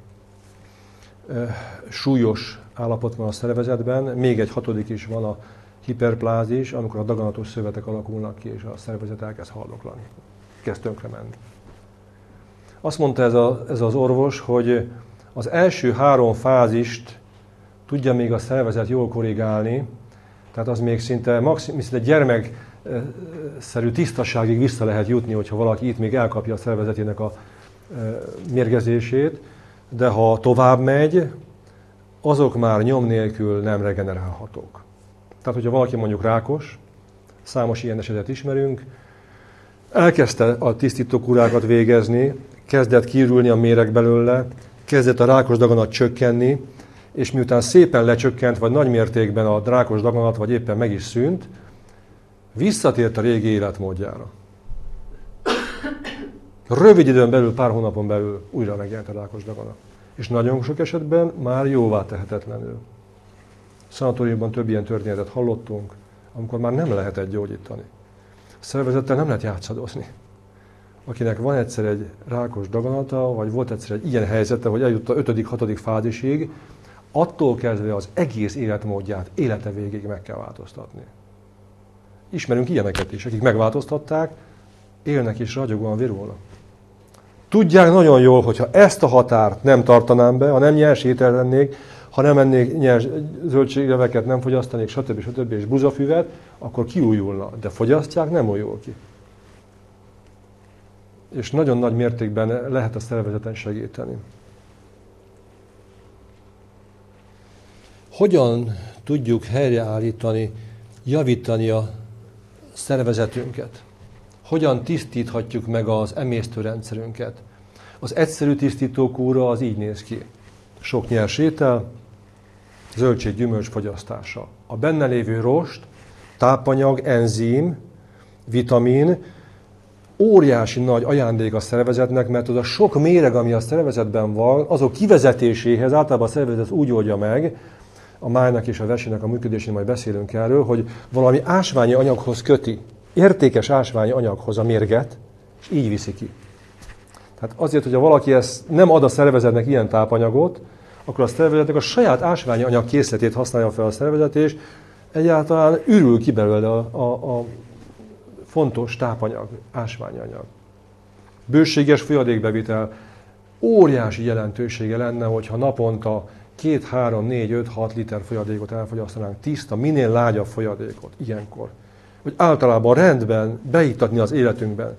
súlyos állapot van a szervezetben, még egy hatodik is van, a hiperplázis, amikor a daganatos szövetek alakulnak ki, és a szervezet elkezd haldoklani, kezd tönkre menni. Azt mondta ez az orvos, hogy az első 3 fázist tudja még a szervezet jól korrigálni, tehát az még szinte gyermekszerű tisztaságig vissza lehet jutni, hogyha valaki itt még elkapja a szervezetének a mérgezését, de ha tovább megy, azok már nyom nélkül nem regenerálhatók. Tehát, hogyha valaki mondjuk rákos, számos ilyen esetet ismerünk, elkezdte a tisztítókúrákat végezni, kezdett kiürülni a méreg belőle, kezdett a rákos daganat csökkenni, és miután szépen lecsökkent, vagy nagy mértékben a rákos daganat, vagy éppen meg is szűnt, visszatért a régi életmódjára. Rövid időn belül, pár hónapon belül újra megjelent a rákos daganat. És nagyon sok esetben már jóvá tehetetlenül. Szanatóriumban több ilyen történetet hallottunk, amikor már nem lehetett gyógyítani. A szervezettel nem lehet játszadozni. Akinek van egyszer egy rákos daganata, vagy volt egyszer egy ilyen helyzete, hogy eljut a 5.-6. fázisig, attól kezdve az egész életmódját élete végéig meg kell változtatni. Ismerünk ilyeneket is, akik megváltoztatták, élnek és ragyogóan virulnak. Tudják nagyon jól, hogyha ezt a határt nem tartanám be, ha nem nyers étel lennék, ha nem ennék nyers zöldségleveket, nem fogyasztanék, stb. És buzafüvet, akkor kiújulna. De fogyasztják, nem újul ki. És nagyon nagy mértékben lehet a szervezeten segíteni. Hogyan tudjuk helyreállítani, javítani a szervezetünket? hogyan tisztíthatjuk meg az emésztőrendszerünket. Az egyszerű tisztítókúra az így néz ki. Sok nyers étel, zöldség-gyümölcs fogyasztása. A benne lévő rost, tápanyag, enzim, vitamin, óriási nagy ajándék a szervezetnek, mert az a sok méreg, ami a szervezetben van, azok kivezetéséhez általában a szervezet úgy oldja meg, a májnak és a vesének a működésén majd beszélünk erről, hogy valami ásványi anyaghoz köti, értékes ásványi anyaghoz a mérget, és így viszi ki. Tehát azért, hogyha valaki ezt nem ad a szervezetnek ilyen tápanyagot, akkor a szervezetnek a saját ásványi anyag készletét használja fel a szervezet, és egyáltalán ürül ki belőle a fontos tápanyag, ásványi anyag. Bőséges folyadékbevitel óriási jelentősége lenne, hogyha naponta 2, 3, 4, 5, 6 liter folyadékot elfogyasztanánk, tiszta, minél lágyabb folyadékot ilyenkor. Hogy általában rendben beiktatni az életünkben.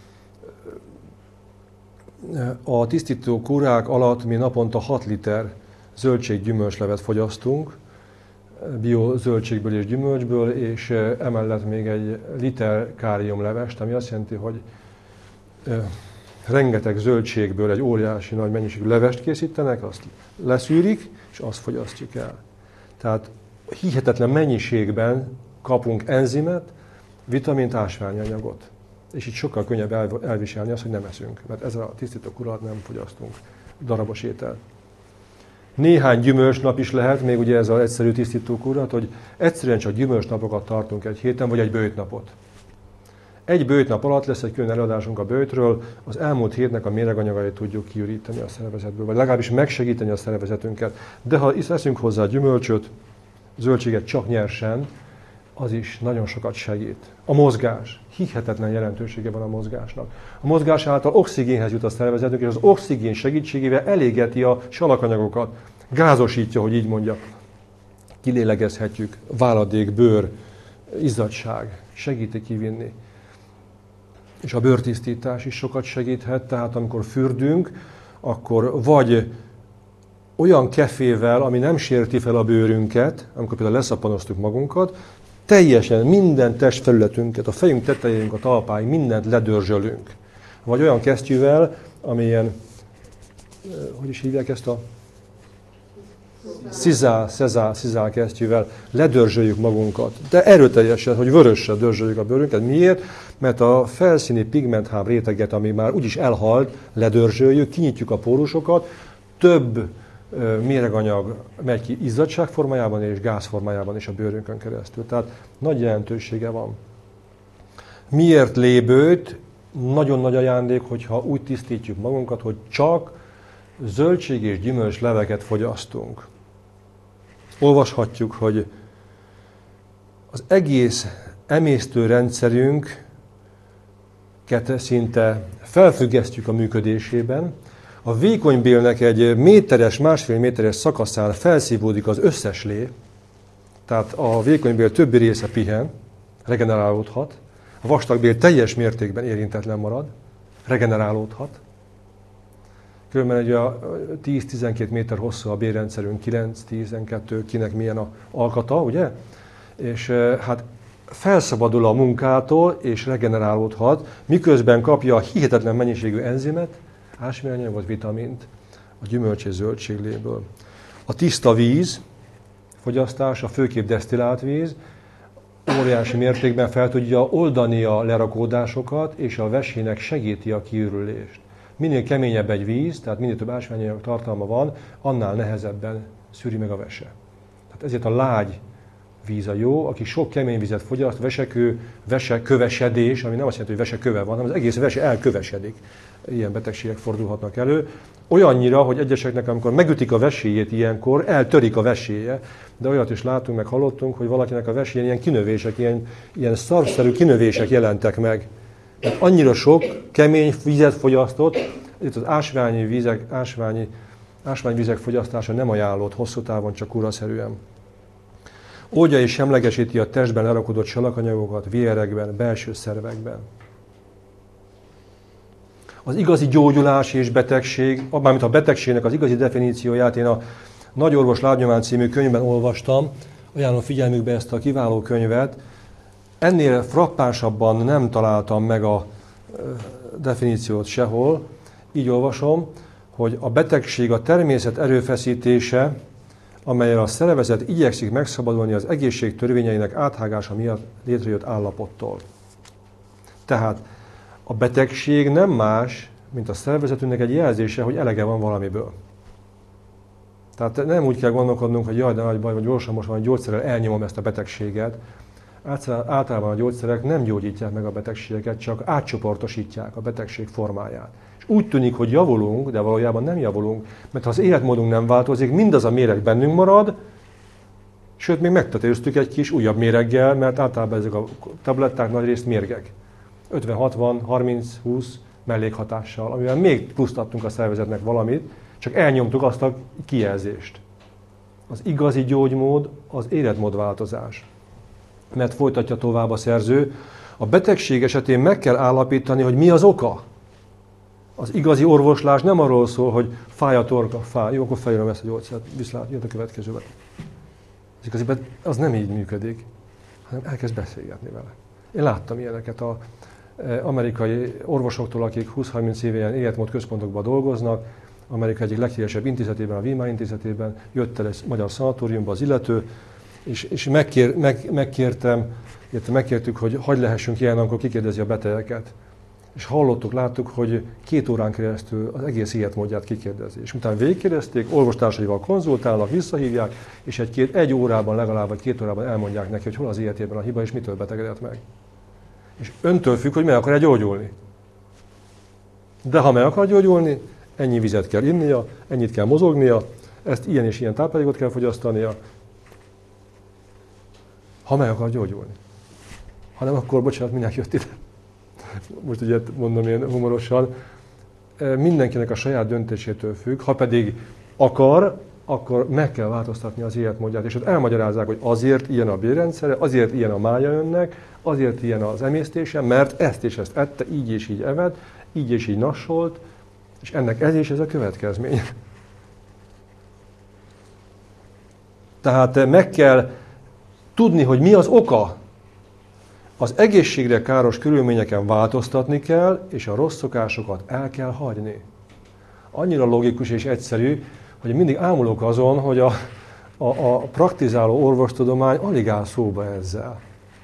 A tisztító kúrák alatt mi naponta 6 liter zöldség-gyümölcslevet fogyasztunk, bio zöldségből és gyümölcsből, és emellett még egy liter káliumlevest, ami azt jelenti, hogy rengeteg zöldségből egy óriási nagy mennyiségű levest készítenek, azt leszűrik, és azt fogyasztjuk el. Tehát hihetetlen mennyiségben kapunk enzimet, vitamint, ásványanyagot. És így sokkal könnyebb elviselni azt, hogy nem eszünk, mert ezzel a tisztító kúra alatt nem fogyasztunk darabos ételt. Néhány gyümölcsnap is lehet, még ugye ez az egyszerű tisztítókúra, hogy egyszerűen csak gyümölcsnapokat tartunk egy héten, vagy egy böjtnapot. Egy böjtnap alatt lesz egy külön előadásunk a böjtről, az elmúlt hétnek a méreganyagait tudjuk kiüríteni a szervezetből, vagy legalábbis megsegíteni a szervezetünket. De ha eszünk hozzá a gyümölcsöt, zöldséget csak nyersen, az is nagyon sokat segít. A mozgás. Hihetetlen jelentősége van a mozgásnak. A mozgás által oxigénhez jut a szervezetünk, és az oxigén segítségével elégeti a salakanyagokat. Gázosítja, hogy így mondja. Kilélegezhetjük. Váladék, bőr, izzadság. Segíti kivinni. És a bőrtisztítás is sokat segíthet, tehát amikor fürdünk, akkor vagy olyan kefével, ami nem sérti fel a bőrünket, amikor például leszappanoztuk magunkat, teljesen minden testfelületünket, a fejünk tetejénk, a talpáig, mindent ledörzsölünk. Vagy olyan kesztyűvel, ami ilyen, hogy is hívják ezt a szizál kesztyűvel, ledörzsöljük magunkat. De erőteljesen, hogy vörössel dörzsöljük a bőrünket. Miért? Mert a felszíni pigmentháb réteget, ami már úgyis elhalt, ledörzsöljük, kinyitjuk a pórusokat, több méreganyag megy ki izzadság formájában és gáz formájában is a bőrünkön keresztül. Tehát nagy jelentősége van. Miért lébőt? Nagyon nagy ajándék, hogyha úgy tisztítjuk magunkat, hogy csak zöldség és gyümölcs leveket fogyasztunk. Olvashatjuk, hogy az egész emésztőrendszerünket szinte felfüggesztjük a működésében. A vékonybélnek egy méteres, másfél méteres szakaszán felszívódik az összes lé, tehát a vékonybél többi része pihen, regenerálódhat, a vastagbél teljes mértékben érintetlen marad, regenerálódhat. Különben egy 10-12 méter hosszú a bélrendszerünk, 9-12, kinek milyen a alkata, ugye? És hát felszabadul a munkától és regenerálódhat, miközben kapja a hihetetlen mennyiségű enzimet, ásványanyagot, vitamint a gyümölcs és zöldségléből. A tiszta víz fogyasztása, főképp desztillált víz, óriási mértékben fel tudja oldani a lerakódásokat, és a vesének segíti a kiürülést. Minél keményebb egy víz, tehát minél több ásványanyag tartalma van, annál nehezebben szűri meg a vese. Tehát ezért a lágy víz a jó, aki sok kemény vizet fogyaszt, vesekövesedés, ami nem azt jelenti, hogy veseköve van, hanem az egész vese elkövesedik. Ilyen betegségek fordulhatnak elő. Olyannyira, hogy egyeseknek, amikor megütik a veséjét ilyenkor, eltörik a veséje, de olyat is látunk, meg hallottunk, hogy valakinek a veséjén ilyen kinövések, ilyen szarvszerű kinövések jelentek meg. Mert annyira sok kemény vizet fogyasztott, itt az ásványvizek fogyasztása nem ajánlott hosszú távon, csak kuraszerűen. Oldja és semlegesíti a testben lerakodott salakanyagokat, vérekben, belső szervekben. Az igazi gyógyulás és betegség, mármint a betegségnek az igazi definícióját én a Nagyorvos lábnyomán című könyvben olvastam, ajánlom figyelmükbe ezt a kiváló könyvet. Ennél frappánsabban nem találtam meg a definíciót sehol. Így olvasom, hogy a betegség a természet erőfeszítése, amellyel a szervezet igyekszik megszabadulni az egészség törvényeinek áthágása miatt létrejött állapottól. Tehát a betegség nem más, mint a szervezetünknek egy jelzése, hogy elege van valamiből. Tehát nem úgy kell gondolkodnunk, hogy jaj, de nagy baj, vagy gyorsan most van, gyógyszerrel elnyomom ezt a betegséget. Általában a gyógyszerek nem gyógyítják meg a betegségeket, csak átcsoportosítják a betegség formáját. És úgy tűnik, hogy javulunk, de valójában nem javulunk, mert ha az életmódunk nem változik, mindaz a méreg bennünk marad, sőt, még megtetőztük egy kis újabb méreggel, mert általában ezek a tabletták nagyrészt mérgek. 50, 60, 30, 20 mellékhatással, amivel még pluszt adtunk a szervezetnek valamit, csak elnyomtuk azt a kijelzést. Az igazi gyógymód az életmódváltozás. Mert folytatja tovább a szerző, a betegség esetén meg kell állapítani, hogy mi az oka. Az igazi orvoslás nem arról szól, hogy fáj a torka, fáj, jó, akkor felírom ezt a gyógyszert, viszlát, jön a következőben. Az nem így működik, hanem elkezd beszélgetni vele. Én láttam ilyeneket az amerikai orvosoktól, akik 20-30 éve ilyen életmód központokban dolgoznak, Amerika egyik leghíresebb intézetében, a Weimar intézetében, jött el egy magyar szanatóriumba az illető, és megkértük, hogy hagy lehessünk ilyen, amikor kikérdezi a betegeket. És hallottuk, láttuk, hogy 2 órán keresztül az egész életmódját kikérdezi. És utána végigkérdezték, orvostársaival konzultálnak, visszahívják, és egy órában legalább, vagy 2 órában elmondják neki, hogy hol az életében a hiba, és mitől betegedett meg. És öntől függ, hogy meg akar-e gyógyulni. De ha meg akar gyógyulni, ennyi vizet kell innia, ennyit kell mozognia, ezt ilyen és ilyen táplálékot kell fogyasztania, ha meg akar gyógyulni. Ha nem, akkor bocsánat, minek jött ide. Most ugye mondom én humorosan, mindenkinek a saját döntésétől függ, ha pedig akar, akkor meg kell változtatni az életmódját, és ott elmagyarázzák, hogy azért ilyen a bélrendszere, azért ilyen a mája önnek, azért ilyen az emésztése, mert ezt és ezt ette, így és így evett, így és így nassolt, és ennek ez és ez a következmény. Tehát meg kell tudni, hogy mi az oka. Az egészségre káros körülményeken változtatni kell, és a rossz szokásokat el kell hagyni. Annyira logikus és egyszerű, hogy mindig ámulok azon, hogy a praktizáló orvostudomány alig áll szóba ezzel.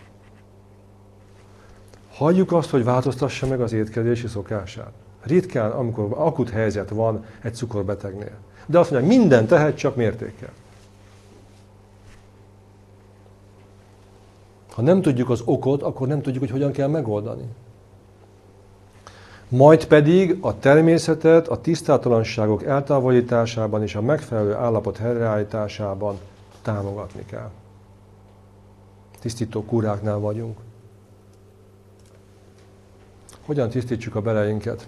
Hagyjuk azt, hogy változtassa meg az étkezési szokását. Ritkán, amikor akut helyzet van egy cukorbetegnél. De azt mondják, minden tehet, csak mértékkel. Ha nem tudjuk az okot, akkor nem tudjuk, hogy hogyan kell megoldani. Majd pedig a természetet a tisztátalanságok eltávolításában és a megfelelő állapot helyreállításában támogatni kell. Tisztító kúráknál vagyunk. Hogyan tisztítsuk a beleinket?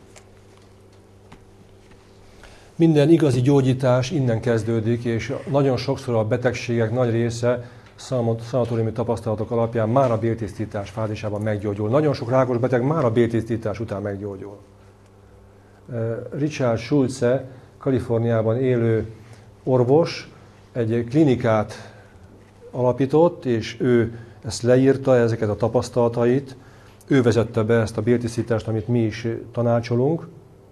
Minden igazi gyógyítás innen kezdődik, és nagyon sokszor a betegségek nagy része szanatóriumi tapasztalatok alapján már a béltisztítás fázisában meggyógyul. Nagyon sok rákos beteg már a béltisztítás után meggyógyul. Richard Schulze, Kaliforniában élő orvos, egy klinikát alapított, és ő ezt leírta, ezeket a tapasztalatait. Ő vezette be ezt a béltisztítást, amit mi is tanácsolunk.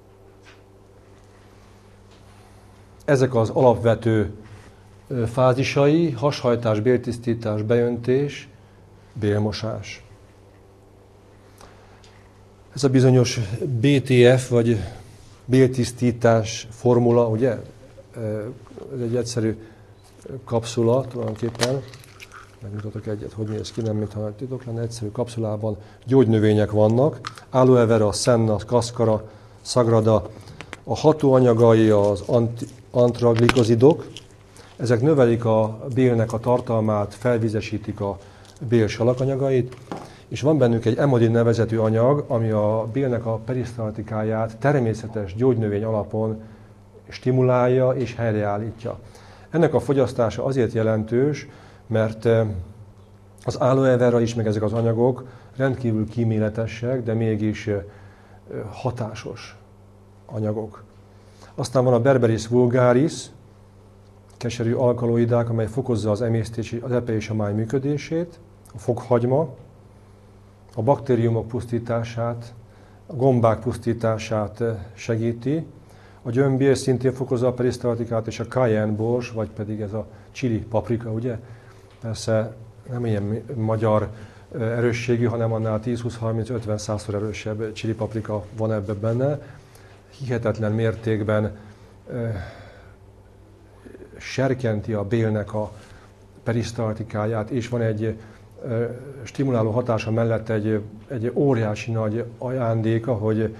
Ezek az alapvető fázisai: hashajtás, béltisztítás, beöntés, bélmosás. Ez a bizonyos BTF, vagy béltisztítás formula, ugye? Ez egy egyszerű kapszula tulajdonképpen. Megmutatok egyet, hogy néz ki, nem mintha titok lenne. Egyszerű kapszulában gyógynövények vannak. Aloe vera, senna, kaszkara, szagrada. A hatóanyagai az antraglikozidok. Ezek növelik a bélnek a tartalmát, felvizesítik a bél salakanyagait, és van bennük egy emodin nevezetű anyag, ami a bélnek a perisztaltikáját természetes gyógynövény alapon stimulálja és helyreállítja. Ennek a fogyasztása azért jelentős, mert az aloe vera is, meg ezek az anyagok rendkívül kíméletesek, de mégis hatásos anyagok. Aztán van a Berberis vulgaris, keserű alkaloidák, amely fokozza az emésztési, az epe és a máj működését. a fokhagyma, a baktériumok pusztítását, a gombák pusztítását segíti, a gyömbér szintén fokozza a perisztaltikát, és a cayenne bors, vagy pedig ez a chili paprika, ugye? Persze nem ilyen magyar erősségű, hanem annál 10-20-30-50-100-szor erősebb chili paprika van ebben benne. Hihetetlen mértékben serkenti a bélnek a perisztaltikáját, és van egy stimuláló hatása mellett egy óriási nagy ajándéka, hogy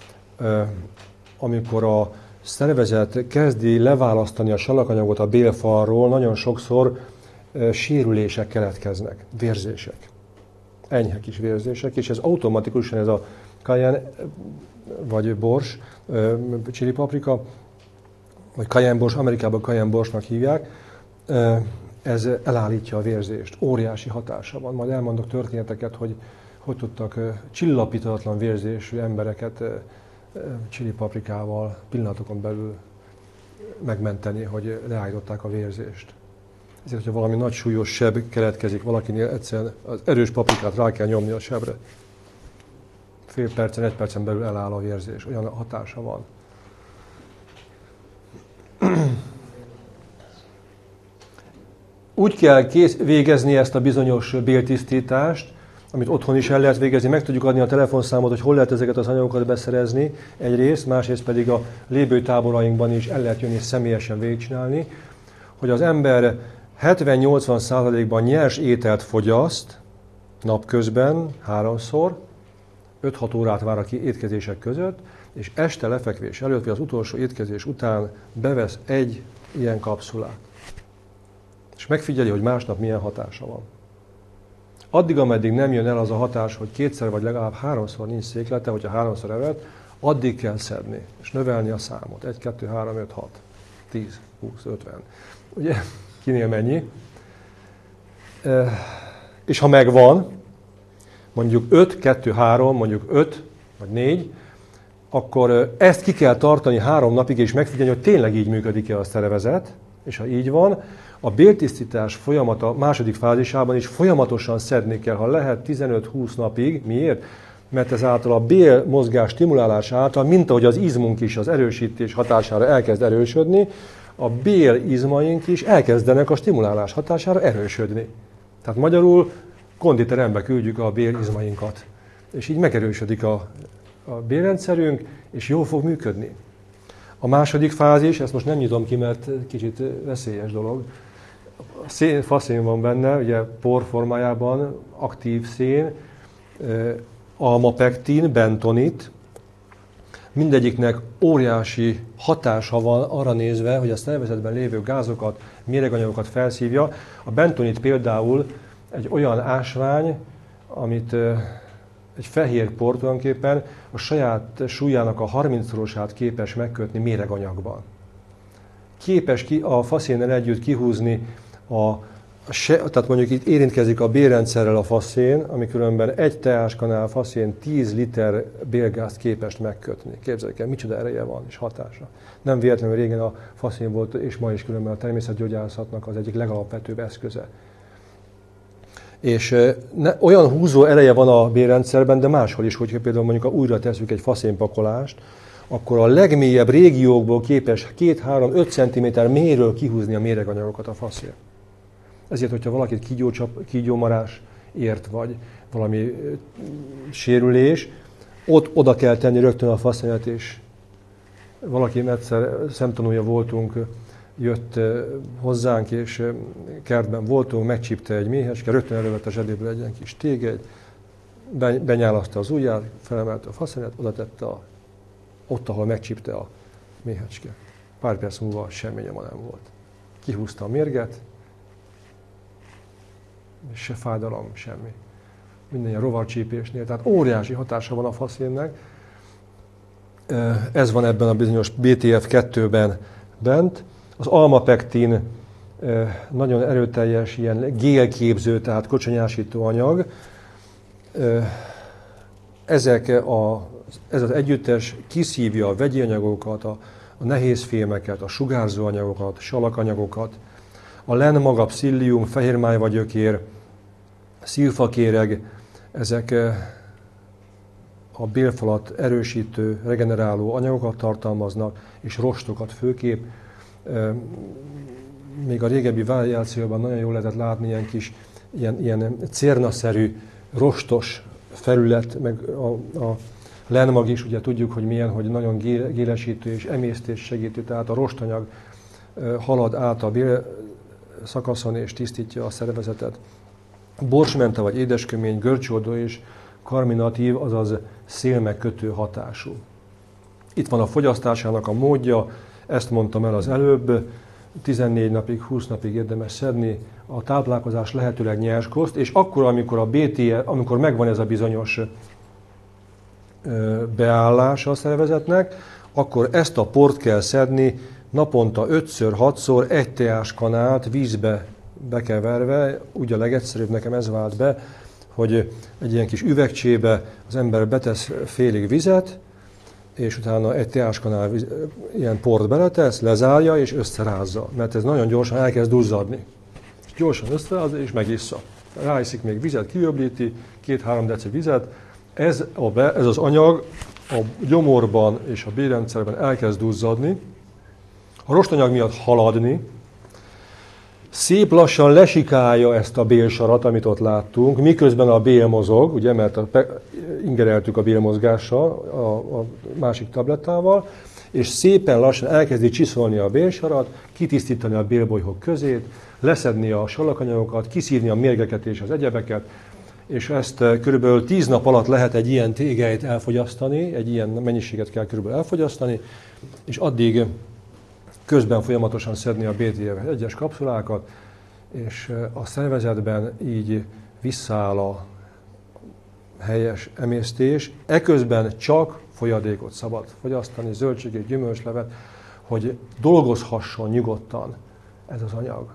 amikor a szervezet kezdi leválasztani a salakanyagot a bélfalról, nagyon sokszor sérülések keletkeznek, vérzések, enyhe kis vérzések, és ez automatikusan ez a cayenne vagy bors, chili paprika, vagy cayenne bors, Amerikában cayenne borsnak hívják, ez elállítja a vérzést. Óriási hatása van. Majd elmondok történeteket, hogy tudtak csillapíthatatlan vérzésű embereket chili paprikával pillanatokon belül megmenteni, hogy leállították a vérzést. Ezért, hogyha valami nagy súlyos seb keletkezik valakinél, egyszerűen az erős paprikát rá kell nyomni a sebre. Fél percen, 1 percen belül eláll a vérzés. Olyan hatása van. Úgy kell végezni ezt a bizonyos béltisztítást, amit otthon is el lehet végezni. Meg tudjuk adni a telefonszámot, hogy hol lehet ezeket az anyagokat beszerezni egyrészt, másrészt pedig a lépőtáborainkban is el lehet jönni és személyesen végigcsinálni, hogy az ember 70-80%-ban nyers ételt fogyaszt napközben 3-szor, 5-6 órát vár a étkezések között, és este lefekvés előtt, vagy az utolsó étkezés után bevesz egy ilyen kapszulát. És megfigyeli, hogy másnap milyen hatása van. Addig, ameddig nem jön el az a hatás, hogy 2-szer vagy legalább 3-szor nincs széklete, hogyha 3-szor evett, addig kell szedni, és növelni a számot. 1, 2, 3, 5, 6, 10, 20, 50. Ugye, kinél mennyi? És ha megvan, mondjuk 5, 2, 3, mondjuk 5 vagy 4, akkor ezt ki kell tartani 3 napig, és megfigyelni, hogy tényleg így működik-e a szervezet, és ha így van, a béltisztítás folyamata második fázisában is folyamatosan szedni kell, ha lehet 15-20 napig. Miért? Mert ezáltal a bélmozgás stimulálása által, mint ahogy az izmunk is az erősítés hatására elkezd erősödni, a bélizmaink is elkezdenek a stimulálás hatására erősödni. Tehát magyarul konditerembe küldjük a bélizmainkat. És így megerősödik a bélrendszerünk, és jól fog működni. A második fázis, ezt most nem nyitom ki, mert kicsit veszélyes dolog. Faszén van benne, ugye por formájában, aktív szén, almapektin, bentonit. Mindegyiknek óriási hatása van arra nézve, hogy a szervezetben lévő gázokat, méreganyagokat felszívja. A bentonit például egy olyan ásvány, amit egy fehér por tulajdonképpen a saját súlyának a 30-szorosát képes megkötni méreganyagban. Képes a faszénnel együtt kihúzni tehát mondjuk itt érintkezik a bélrendszerrel a faszén, ami különben egy teáskanál faszén 10 liter bélgázt képes megkötni. Képzeljük el, micsoda ereje van és hatása. Nem véletlenül régen a faszén volt, és ma is különben a természetgyógyászatnak az egyik legalapvetőbb eszköze. És olyan húzó ereje van a bélrendszerben, de máshol is, hogyha például mondjuk újra tesszük egy faszénpakolást, akkor a legmélyebb régiókból képes 2-3-5 cm mélyről kihúzni a méreganyagokat a faszén. Ezért, hogyha valakit kígyómarás ért, vagy valami sérülés, ott oda kell tenni rögtön a faszénet, és valaki egyszer szemtanúja voltunk, jött hozzánk, és kertben voltunk, megcsípte egy méhecske, rögtön elővette a zsebéből egy ilyen kis tégelyt, benyálaszta az ujját, felemelte a faszénet, oda tette ott, ahol megcsípte a méhecske. Pár perc múlva semmi nyoma nem volt. Kihúzta a mérget, és se fájdalom, semmi. Minden ilyen rovarcsípésnél, tehát óriási hatása van a faszénnek. Ez van ebben a bizonyos BTF2-ben bent. Az almapektin nagyon erőteljes, ilyen gélképző, tehát kocsonyásító anyag. Ez az együttes kiszívja a vegyi anyagokat, a nehéz fémeket, a sugárzó anyagokat, salakanyagokat, a len maga, pszillium, fehérmájvagyökér, szilfakéreg, ezek a bélfalat erősítő, regeneráló anyagokat tartalmaznak, és rostokat főképp. Még a régebbi válljelcélban nagyon jól lehetett látni ilyen kis, ilyen cérnaszerű, rostos felület, meg a lenmag is, ugye tudjuk, hogy milyen, hogy nagyon gélesítő és emésztés segítő, tehát a rostanyag halad át a bél szakaszon és tisztítja a szervezetet. Borsmenta vagy édeskömény, görcsoldó és karminatív, azaz szélmegkötő hatású. Itt van a fogyasztásának a módja, ezt mondtam el az előbb, 14 napig, 20 napig érdemes szedni, a táplálkozás lehetőleg nyerskoszt, és akkor, amikor a BTE, amikor megvan ez a bizonyos beállása a szervezetnek, akkor ezt a port kell szedni naponta 5-6-szor egy teás kanált vízbe bekeverve, úgy a legegyszerűbb, nekem ez vált be, hogy egy ilyen kis üvegcsébe az ember betesz félig vizet, és utána egy teáskanál ilyen port beletesz, lezárja és összerázza, mert ez nagyon gyorsan elkezd duzzadni. És gyorsan összerázza és megissza. Ráiszik még vizet, kiöblíti, 2-3 deci vizet, ez az anyag a gyomorban és a bélrendszerben elkezd duzzadni, a rostanyag miatt haladni, szép lassan lesikálja ezt a bélsarat, amit ott láttunk, miközben a bél mozog, ugye, mert ingereltük a bélmozgással a másik tablettával, és szépen lassan elkezdi csiszolni a bélsarat, kitisztítani a bélbolyhok közét, leszedni a salakanyagokat, kiszívni a mérgeket és az egyebeket, és ezt körülbelül 10 nap alatt lehet egy ilyen tégelyt elfogyasztani, egy ilyen mennyiséget kell körülbelül elfogyasztani, és addig közben folyamatosan szedni a BTE-1-es kapszulákat, és a szervezetben így visszaáll a helyes emésztés. Eközben csak folyadékot szabad fogyasztani, zöldségét, gyümölcslevet, hogy dolgozhasson nyugodtan ez az anyag.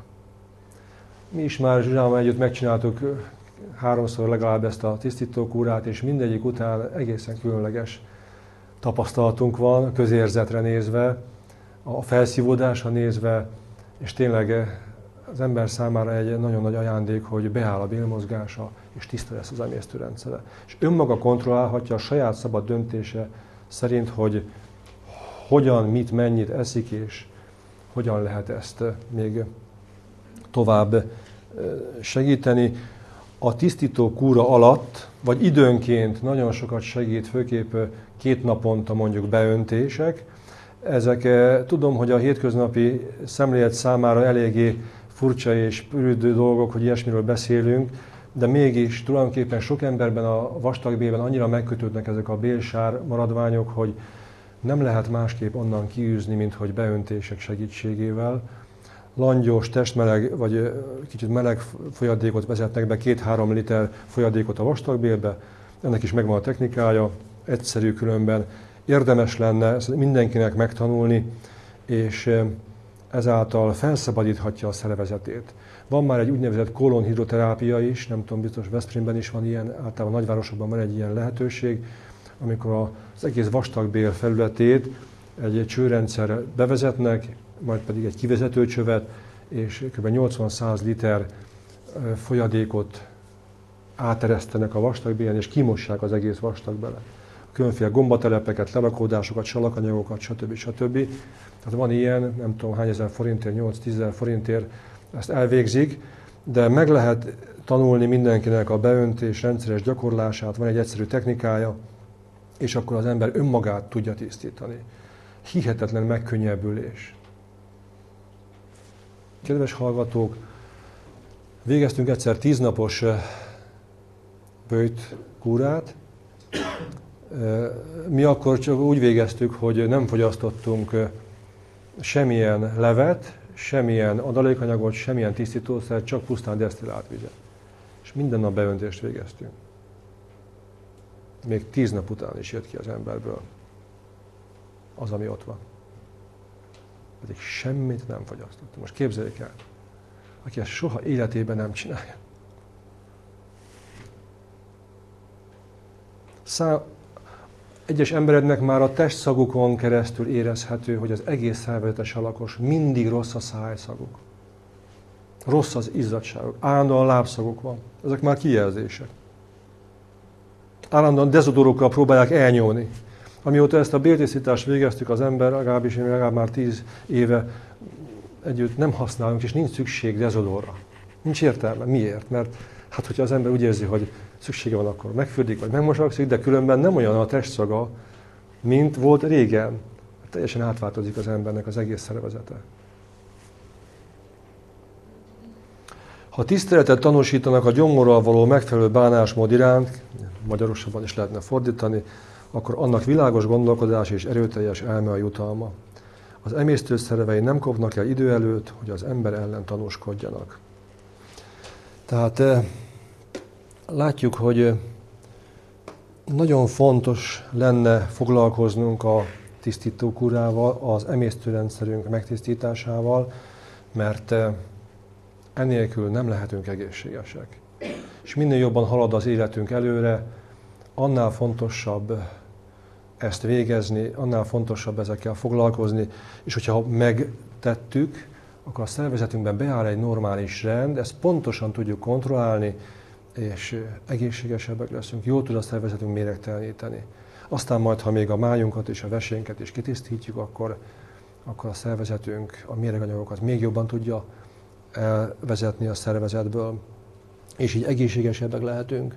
Mi is már Zsuzsával együtt megcsináltuk 3-szor legalább ezt a tisztítókúrát, és mindegyik után egészen különleges tapasztalatunk van, közérzetre nézve, a felszívódásra nézve, és tényleg az ember számára egy nagyon nagy ajándék, hogy beáll a bélmozgása, és tiszta lesz az emésztőrendszere. És önmaga kontrollálhatja a saját szabad döntése szerint, hogy hogyan, mit, mennyit eszik, és hogyan lehet ezt még tovább segíteni. A tisztító kúra alatt, vagy időnként nagyon sokat segít, főképp 2 naponta mondjuk beöntések. Ezek tudom, hogy a hétköznapi szemlélet számára eléggé furcsa és prűd dolgok, hogy ilyesmiről beszélünk, de mégis tulajdonképpen sok emberben a vastagbélben annyira megkötődnek ezek a bélsár maradványok, hogy nem lehet másképp onnan kiűzni, mint hogy beöntések segítségével. Langyos, testmeleg vagy kicsit meleg folyadékot vezetnek be, 2-3 liter folyadékot a vastagbélbe. Ennek is megvan a technikája, egyszerű különben. Érdemes lenne ezt mindenkinek megtanulni, és ezáltal felszabadíthatja a szervezetét. Van már egy úgynevezett kolonhidroterápia is, nem tudom, biztos Veszprémben is van ilyen, általában nagyvárosokban van egy ilyen lehetőség, amikor az egész vastagbél felületét egy csőrendszer bevezetnek, majd pedig egy kivezetőcsövet, és kb. 80-100 liter folyadékot áteresztenek a vastagbélen, és kimossák az egész vastagbélet. Különféle gombatelepeket, lerakódásokat, salakanyagokat, stb. Tehát van ilyen, nem tudom hány ezer forintért, 8-10 ezer forintért ezt elvégzik, de meg lehet tanulni mindenkinek a beöntés rendszeres gyakorlását, van egy egyszerű technikája, és akkor az ember önmagát tudja tisztítani. Hihetetlen megkönnyebbülés. Kedves hallgatók, végeztünk egyszer 10 napos böjtkúrát. Mi akkor csak úgy végeztük, hogy nem fogyasztottunk semmilyen levet, semmilyen adalékanyagot, semmilyen tisztítószert, csak pusztán desztillált vizet. És minden nap beöntést végeztünk. Még 10 nap után is jött ki az emberből az, ami ott van. Pedig semmit nem fogyasztottunk. Most képzeljék el, aki ezt soha életében nem csinálja. Egyes embereknek már a testszagukon keresztül érezhető, hogy az egész szervezetes alakos, mindig rossz a szájszaguk. Rossz az izzadságok, állandóan lábszagok van. Ezek már kijelzések. Állandóan dezodorokkal próbálják elnyomni. Amióta ezt a béltisztítást végeztük az ember, legalábbis én legalább már 10 éve együtt nem használunk, és nincs szükség dezodorra. Nincs értelme. Miért? Mert hát, hogyha az ember úgy érzi, hogy szüksége van, akkor megfürdik, vagy megmosakszik, de különben nem olyan a testszaga, mint volt régen. Teljesen átváltozik az embernek az egész szervezete. Ha tiszteletet tanúsítanak a gyomorral való megfelelő bánásmód iránt, magyarosabban is lehetne fordítani, akkor annak világos gondolkodás és erőteljes elme a jutalma. Az emésztőszervei nem kopnak el idő előtt, hogy az ember ellen tanúskodjanak. Tehát látjuk, hogy nagyon fontos lenne foglalkoznunk a tisztítókúrával, az emésztőrendszerünk megtisztításával, mert enélkül nem lehetünk egészségesek. És minél jobban halad az életünk előre, annál fontosabb ezt végezni, annál fontosabb ezekkel foglalkozni, és hogyha megtettük, akkor a szervezetünkben beáll egy normális rend, ezt pontosan tudjuk kontrollálni, és egészségesebbek leszünk, jól tud a szervezetünk méregteleníteni. Aztán majd, ha még a májunkat és a vesénket is kitisztítjuk, akkor a szervezetünk a méreganyagokat még jobban tudja elvezetni a szervezetből, és így egészségesebbek lehetünk.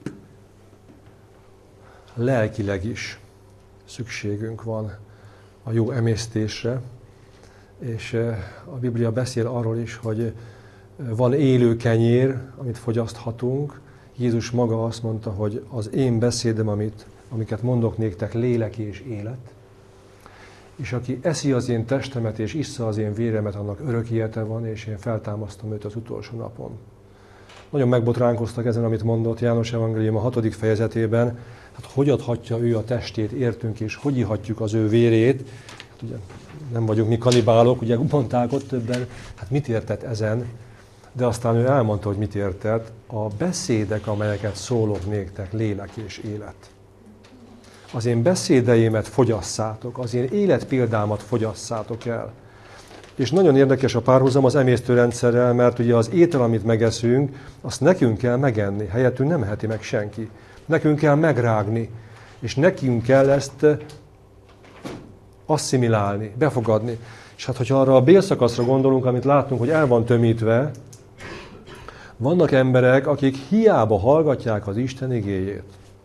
Lelkileg is szükségünk van a jó emésztésre, és a Biblia beszél arról is, hogy van élő kenyér, amit fogyaszthatunk. Jézus maga azt mondta, hogy az én beszédem, amiket mondok néktek, lélek és élet. És aki eszi az én testemet és issza az én véremet, annak örök élete van, és én feltámasztom őt az utolsó napon. Nagyon megbotránkoztak ezen, amit mondott János Evangélium a 6. fejezetében. Hát hogy adhatja ő a testét, értünk, és hogy ihatjuk az ő vérét? Hát ugye nem vagyunk mi kanibálok, ugye mondták ott többen, hát mit értett ezen? De aztán ő elmondta, hogy mit értett. A beszédek, amelyeket szólok néktek, lélek és élet. Az én beszédeimet fogyaszátok, az én életpéldámat fogyaszátok el. És nagyon érdekes a párhuzam az emésztőrendszerrel, mert ugye az étel, amit megeszünk, azt nekünk kell megenni, helyettünk nem eheti meg senki. Nekünk kell megrágni, és nekünk kell ezt asszimilálni, befogadni. És hát, hogyha arra a bélszakaszra gondolunk, amit látunk, hogy el van tömítve, vannak emberek, akik hiába hallgatják az Isten igéjét.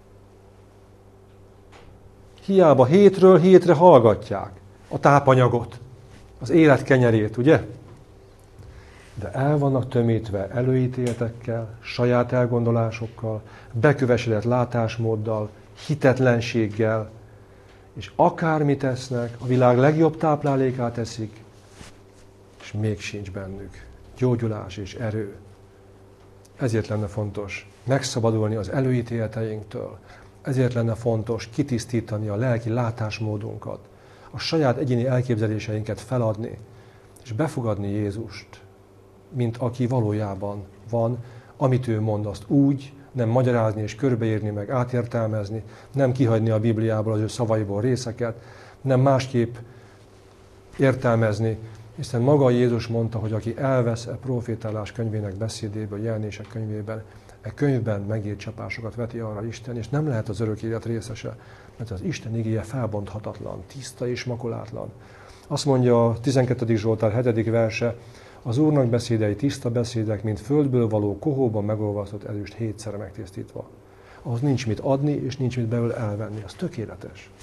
Hiába hétről hétre hallgatják a tápanyagot, az élet kenyerét, ugye? De el vannak tömítve előítéletekkel, saját elgondolásokkal, bekövesedett látásmóddal, hitetlenséggel, és akármit tesznek, a világ legjobb táplálékát eszik, és még sincs bennük gyógyulás és erő. Ezért lenne fontos megszabadulni az előítéleteinktől, ezért lenne fontos kitisztítani a lelki látásmódunkat, a saját egyéni elképzeléseinket feladni, és befogadni Jézust, mint aki valójában van, amit ő mond, azt úgy, nem magyarázni és körbeírni, meg átértelmezni, nem kihagyni a Bibliából az ő szavaiból részeket, nem másképp értelmezni, hiszen maga Jézus mondta, hogy aki elvesz a profétálás könyvének beszédéből, jelenések könyvében, e könyvben megírt csapásokat veti arra Isten, és nem lehet az örök élet részese, mert az Isten igéje felbonthatatlan, tiszta és makulátlan. Azt mondja a 12. Zsoltár 7. verse, az Úrnak beszédei tiszta beszédek, mint földből való kohóban megolvasztott ezüst 7-szer megtisztítva. Ahhoz nincs mit adni, és nincs mit belőle elvenni. Az tökéletes.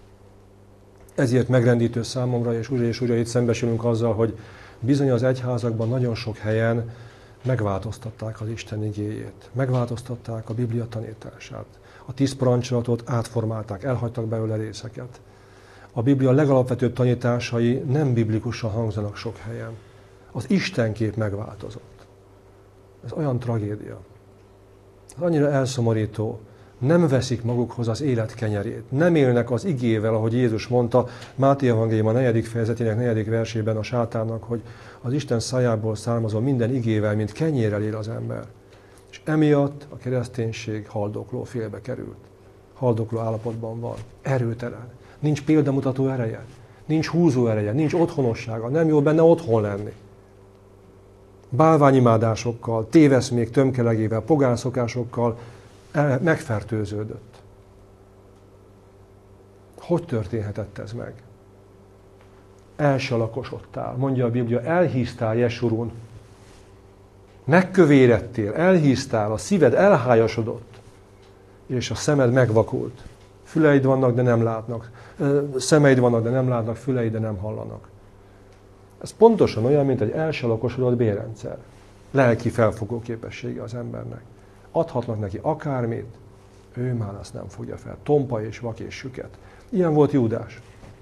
Ezért megrendítő számomra, és újra itt szembesülünk azzal, hogy bizony az egyházakban nagyon sok helyen megváltoztatták az Isten igéjét. Megváltoztatták a Biblia tanítását. A 10 parancsolatot átformálták, elhagytak belőle részeket. A Biblia legalapvetőbb tanításai nem biblikusan hangzanak sok helyen. Az Istenkép megváltozott. Ez olyan tragédia. Ez annyira elszomorító. Nem veszik magukhoz az élet kenyerét. Nem élnek az igével, ahogy Jézus mondta, Máté Evangélium a 4. fejezetének 4. versében a sátánnak, hogy az Isten szájából származó minden igével, mint kenyérrel él az ember. És emiatt a kereszténység haldokló, félbe került. Haldokló állapotban van. Erőtelen. Nincs példamutató ereje. Nincs húzó ereje. Nincs otthonossága. Nem jó benne otthon lenni. bálványimádásokkal, téveszmék tömkelegével, pogány szokásokkal megfertőződött. Hogy történhetett ez meg? Elsalakosodtál, mondja a Biblia, elhíztál Jesurun. Megkövéredtél, elhíztál, a szíved elhályasodott, és a szemed megvakult. Füleid vannak, de nem látnak. Szemeid vannak, de nem látnak, füleid, de nem hallanak. Ez pontosan olyan, mint egy elsalakosodott bélrendszer. Lelki felfogó képessége az embernek. Adhatnak neki akármit, ő már azt nem fogja fel. Tompa és vak és süket. Ilyen volt Júdás.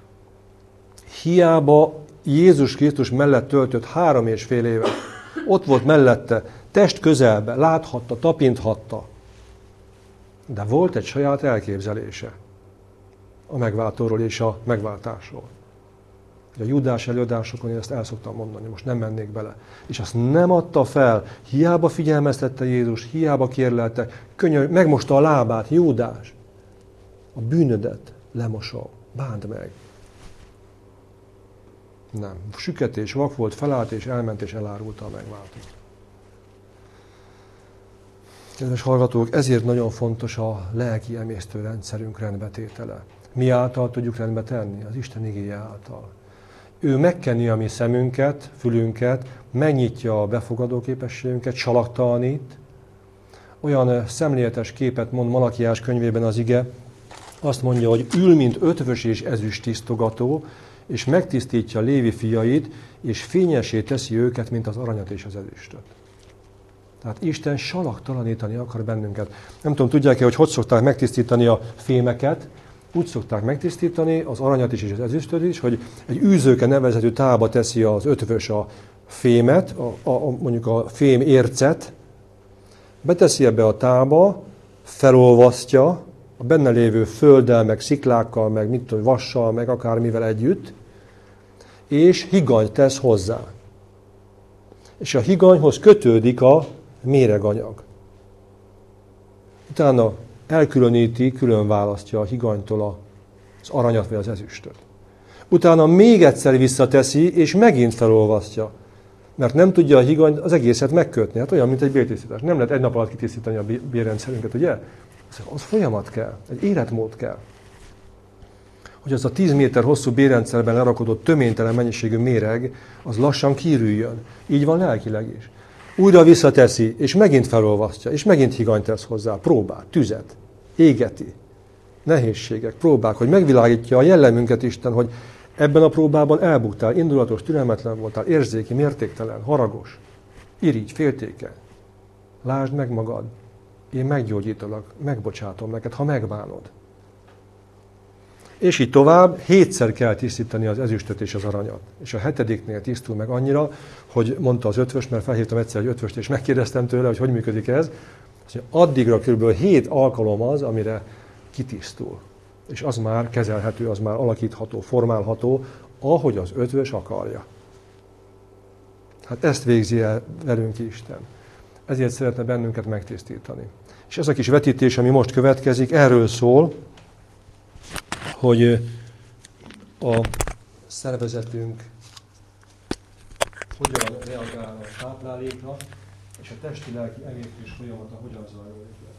Hiába Jézus Krisztus mellett töltött 3,5 évet. Ott volt mellette, test közelbe, láthatta, tapinthatta. De volt egy saját elképzelése a megváltóról és a megváltásról. A Júdás előadásokon én ezt el szoktam mondani, most nem mennék bele. És azt nem adta fel, hiába figyelmeztette Jézus, hiába kérlelte, megmosta a lábát, Júdás. A bűnödet lemosom, bánd meg. Nem. Süketés, vak volt, felállt és elment és elárulta a megváltót. Kedves hallgatók, ezért nagyon fontos a lelki emésztőrendszerünk rendbetétele. Mi által tudjuk rendbe tenni? Az Isten igéje által. Ő megkenni a mi szemünket, fülünket, megnyitja a befogadó képességünket, salaktalanít. Olyan szemléletes képet mond Malakiás könyvében az ige, azt mondja, hogy ül, mint ötvös és ezüst tisztogató, és megtisztítja Lévi fiait, és fényessé teszi őket, mint az aranyat és az ezüstöt. Tehát Isten salaktalanítani akar bennünket. Nem tudom, tudják-e, hogy szokták megtisztítani a fémeket? Úgy szokták megtisztítani az aranyat is és az ezüstöt is, hogy egy űzőke nevezetű tálba teszi az ötvös a fémet, mondjuk a fém ércet, beteszi ebbe a tálba, felolvasztja a benne lévő földdel, meg sziklákkal, meg mit tudom, vassal, meg akármivel együtt, és higanyt tesz hozzá. És a higanyhoz kötődik a méreganyag. Utána elkülöníti, külön választja a higanytól az aranyat vagy az ezüstöt. Utána még egyszer visszateszi, és megint felolvasztja. Mert nem tudja a higany az egészet megkötni. Hát olyan, mint egy béltisztítás. Nem lehet egy nap alatt kitisztítani a bélrendszerünket, ugye? Az folyamat kell, egy életmód kell. Hogy az a 10 méter hosszú bélrendszerben lerakodott töménytelen mennyiségű méreg, az lassan kirüljön. Így van lelkileg is. Újra visszateszi, és megint felolvasztja, és megint higanyt tesz hozzá, próbál, tüzet, égeti, nehézségek, próbák, hogy megvilágítja a jellemünket Isten, hogy ebben a próbában elbuktál, indulatos, türelmetlen voltál, érzéki, mértéktelen, haragos, irigy, féltékeny. Lásd meg magad, én meggyógyítalak, megbocsátom neked, ha megbánod. És így tovább, 7-szer kell tisztítani az ezüstöt és az aranyat. És a 7. tisztul meg annyira, hogy mondta az ötvös, mert felhívtam egyszer egy ötvöst, és megkérdeztem tőle, hogy működik ez. Addigra kb. 7 alkalom az, amire kitisztul. És az már kezelhető, az már alakítható, formálható, ahogy az ötvös akarja. Hát ezt végzi el velünk Isten. Ezért szeretne bennünket megtisztítani. És ez a kis vetítés, ami most következik, erről szól, hogy a szervezetünk hogyan reagál a táplálékra, és a testi-lelki emésztés folyamata hogyan zajlik le.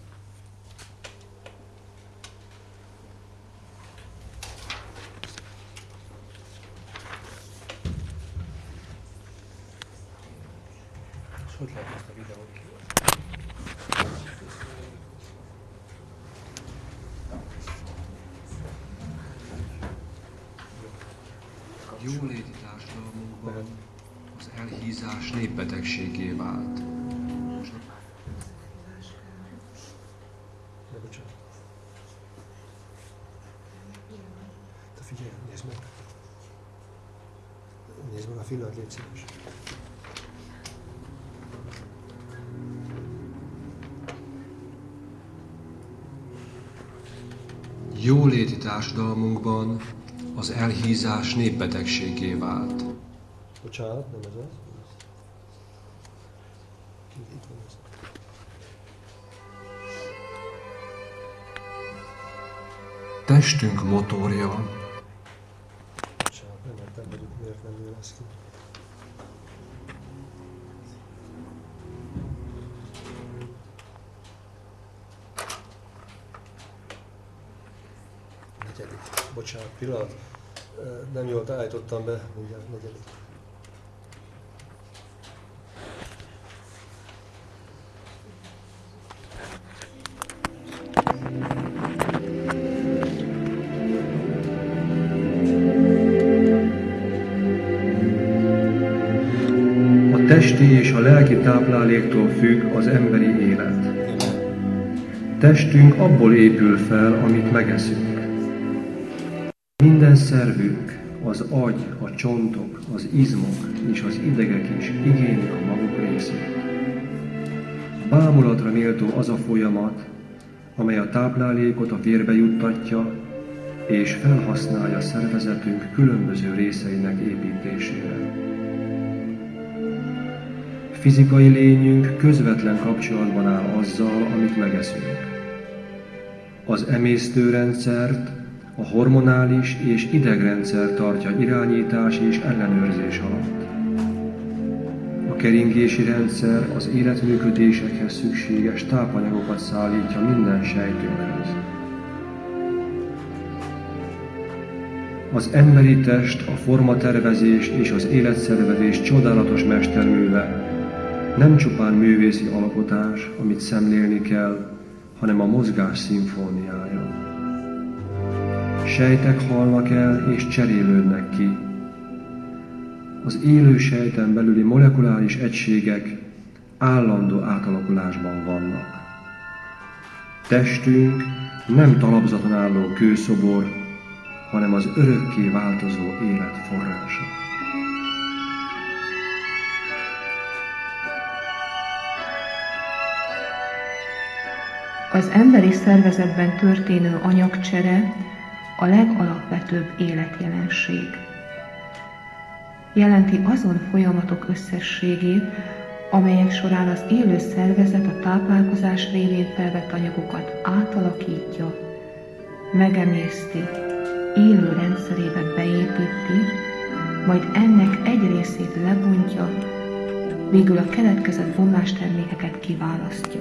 És hogy lehet ezt a videót Jóléti társadalmunkban az elhízás népbetegségé vált. Te figyelj, nézd meg. Nézd meg a fillert, légy szíves. Jóléti társadalmunkban az elhízás népbetegségé vált. Bocsánat, nem ez az. Itt van ez. Testünk motorja. Bocsánat, nem értem, hogy miért nem jön ez ki. Bocsánat, pillanat. Nem jól állítottam be, mindjárt negyedik. A testi és a lelki tápláléktól függ az emberi élet. Testünk abból épül fel, amit megeszünk. Minden szervünk, az agy, a csontok, az izmok és az idegek is igénylik a maguk részét. Bámulatra méltó az a folyamat, amely a táplálékot a vérbe juttatja és felhasználja szervezetünk különböző részeinek építésére. Fizikai lényünk közvetlen kapcsolatban áll azzal, amit megeszünk. Az emésztőrendszert, a hormonális és idegrendszer tartja irányítás és ellenőrzés alatt. A keringési rendszer az életműködésekhez szükséges tápanyagokat szállítja minden sejtünkhöz. Az emberi test a formatervezés és az életszervezés csodálatos mesterműve, nem csupán művészi alkotás, amit szemlélni kell, hanem a mozgás szimfóniája. Sejtek halnak el és cserélődnek ki. Az élő sejten belüli molekuláris egységek állandó átalakulásban vannak. Testünk nem talapzaton álló kőszobor, hanem az örökké változó élet forrása. Az emberi szervezetben történő anyagcsere a legalapvetőbb életjelenség. Jelenti azon folyamatok összességét, amelyek során az élő szervezet a táplálkozás révén felvett anyagokat átalakítja, megemészti, élő rendszerébe beépíti, majd ennek egy részét lebontja, végül a keletkezett bomlástermékeket kiválasztja.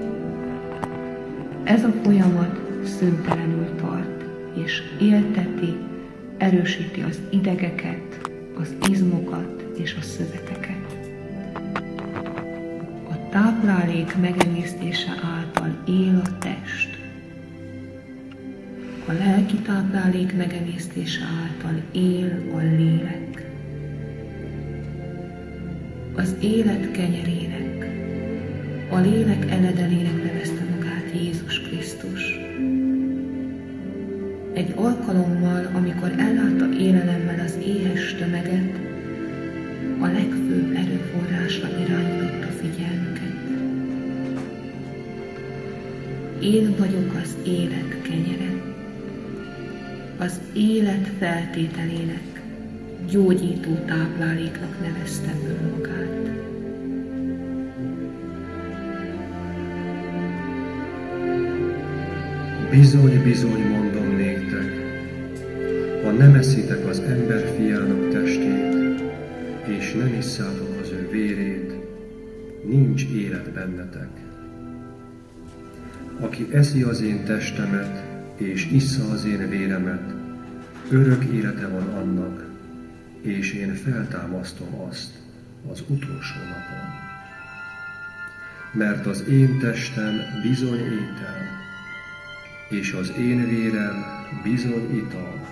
Ez a folyamat szüntelenül tart, és élteti, erősíti az idegeket, az izmokat és a szöveteket. A táplálék megemésztése által él a test. A lelki táplálék megemésztése által él a lélek. Az élet kenyerének, a lélek enedelének nevezte magát Jézus Krisztus. Egy alkalommal, amikor ellátta élelemmel az éhes tömeget, a legfőbb erőforrásra irányította figyelmüket. Én vagyok az élet kenyere, az élet feltételének, gyógyító tápláléknak nevezte ő magát. Bizony, bizony mondom néktek, ha nem eszitek az ember fiának testét, és nem isszátok az ő vérét, nincs élet bennetek. Aki eszi az én testemet, és issza az én véremet, örök élete van annak, és én feltámasztom azt az utolsó napon. Mert az én testem bizony étel, és az én vérem bizony ital.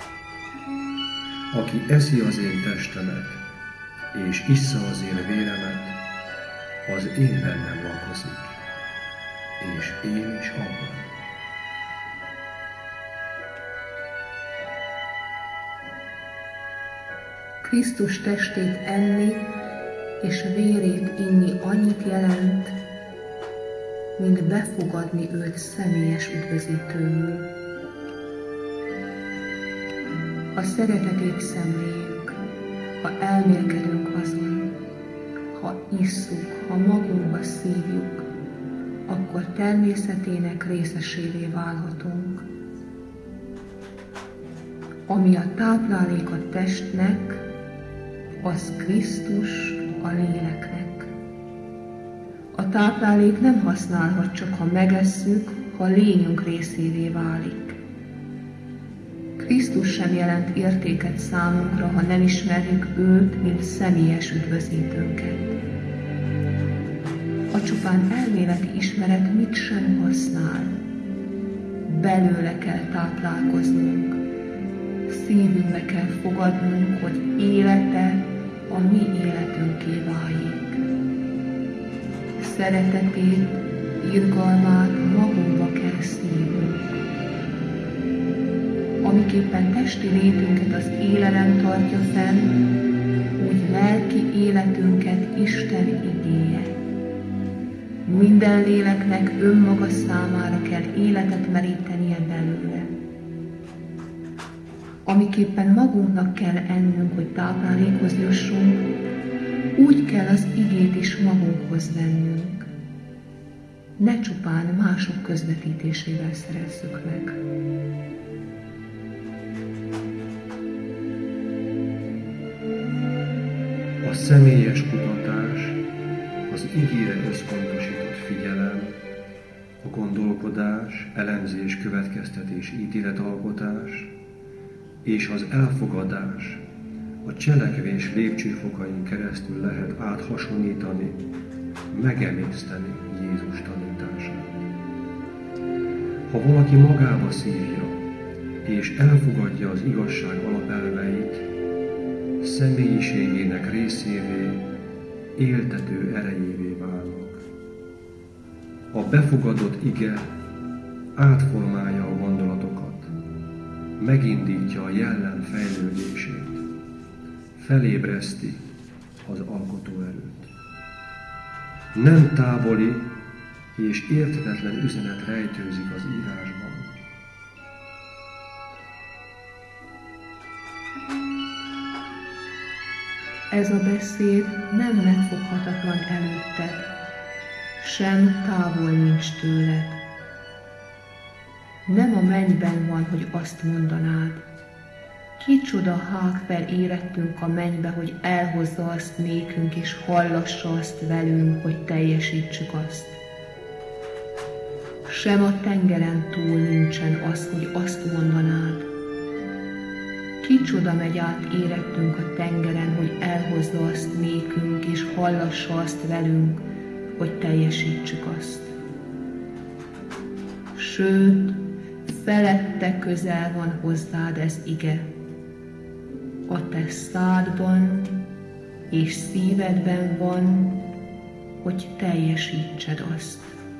Aki eszi az én testemet, és issza az én véremet, az én bennem lakozik, és én is abban. Krisztus testét enni és vérét inni annyit jelent, mint befogadni őt személyes üdvözítőül. Ha szeretetét szemléljük, ha elmélkedünk azon, ha isszuk, ha magunkba szívjuk, akkor természetének részesévé válhatunk. Ami a táplálék a testnek, az Krisztus a léleknek. A táplálék nem használhat csak, ha megesszük, ha lényünk részévé válik. Krisztus sem jelent értéket számunkra, ha nem ismerjük őt, mint személyes üdvözítőnket. A csupán elméleti ismeret mit sem használ. Belőle kell táplálkoznunk, szívünkbe kell fogadnunk, hogy élete a mi életünké váljék. Szeretetét, irgalmát magunkba kell szívnünk. Amiképpen testi létünket az élelem tartja fenn, úgy lelki életünket Isten igéje. Minden léleknek önmaga számára kell életet merítenie belőle. Amiképpen magunknak kell ennünk, hogy táplálékhoz jussunk, úgy kell az igét is magunkhoz vennünk. Ne csupán mások közvetítésével szerezzük meg. A személyes kutatás, az igére összpontosított figyelem, a gondolkodás, elemzés, következtetés, ítéletalkotás és az elfogadás a cselekvés lépcsőfokain keresztül lehet áthasonítani, megemészteni Jézus tanítását. Ha valaki magába szívja és elfogadja az igazság alapelveit, személyiségének részévé, éltető erejévé válnak. A befogadott ige átformálja a gondolatokat, megindítja a jellem fejlődését, felébreszti az alkotóerőt. Nem távoli és érthetetlen üzenet rejtőzik az írásban. Ez a beszéd nem megfoghatatlan előtted, sem távol nincs tőled. Nem a mennyben van, hogy azt mondanád. Kicsoda hág fel érettünk a mennybe, hogy elhozza azt nékünk, és hallassa azt velünk, hogy teljesítsük azt. Sem a tengeren túl nincsen az, hogy azt mondanád. Kicsoda megy át érettünk a tengeren, hogy elhozza azt nékünk, és hallassa azt velünk, hogy teljesítsük azt. Sőt, felette közel van hozzád ez ige. A te szádban és szívedben van, hogy teljesítsed azt.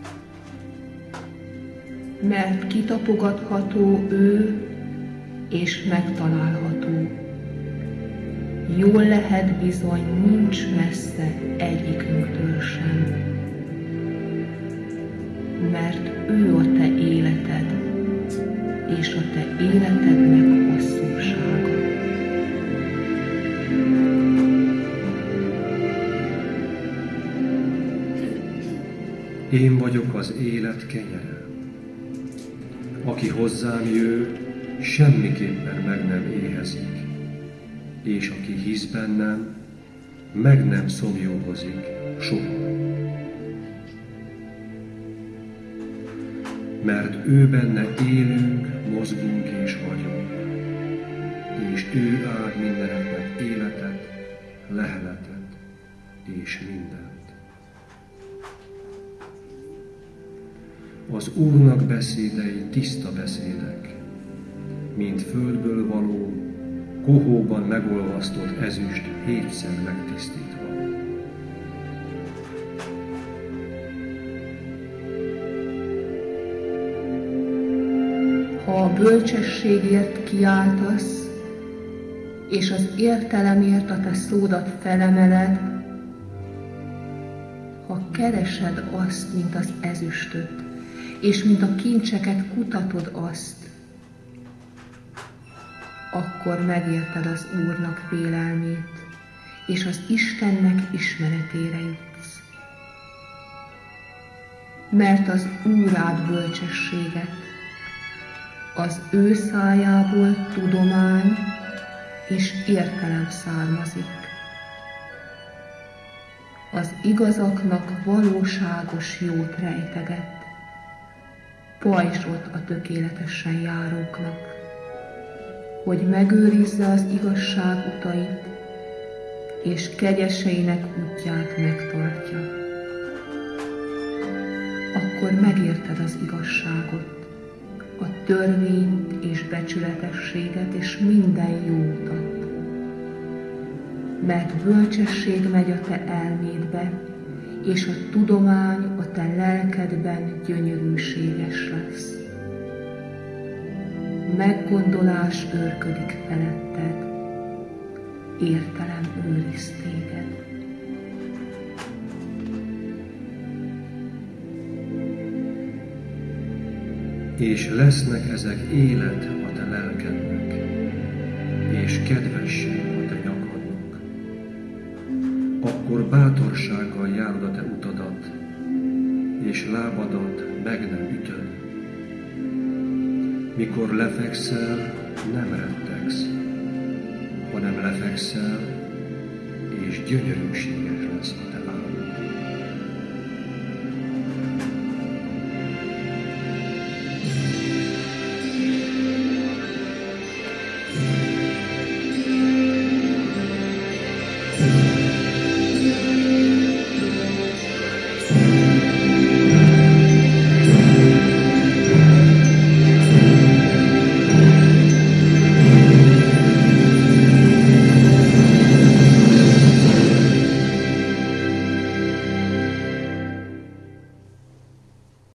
Mert kitapogatható ő, és megtalálható. Jól lehet bizony, nincs messze egyikünktől sem. Mert ő a te életed, és a te életednek hosszúsága. Én vagyok az élet kenyere. Aki hozzám jő, semmiképpen meg nem éhezik, és aki hisz bennem, meg nem szomjóhozik soha. Mert ő benne élünk, mozgunk és vagyunk, és ő áld mindeneknek életet, leheletet és mindent. Az Úrnak beszédei tiszta beszédek, mint földből való, kohóban megolvasztott ezüst 7-szer megtisztítva. Ha a bölcsességért kiáltasz, és az értelemért a te szódat felemeled, ha keresed azt, mint az ezüstöt, és mint a kincseket kutatod azt, akkor megérted az Úrnak félelmét, és az Istennek ismeretére jutsz. Mert az Úr ad bölcsességet, az ő szájából tudomány és értelem származik. Az igazaknak valóságos jót rejteget, pajzsot a tökéletesen járóknak. hogy megőrizze az igazság utait, és kegyeseinek útját megtartja. Akkor megérted az igazságot, a törvényt és becsületességet és minden jó utat. Mert bölcsesség megy a te elmédbe, és a tudomány a te lelkedben gyönyörűséges lesz. Meggondolás őrködik feletted, értelem őriz téged. És lesznek ezek élet a te lelkednek, és kedvesség a te nyakadnak. Akkor bátorsággal járod a te utadat, és lábadat meg nem ütöd. Mikor lefekszel, nem rettegsz, hanem lefekszel, és gyönyörűséges lesz.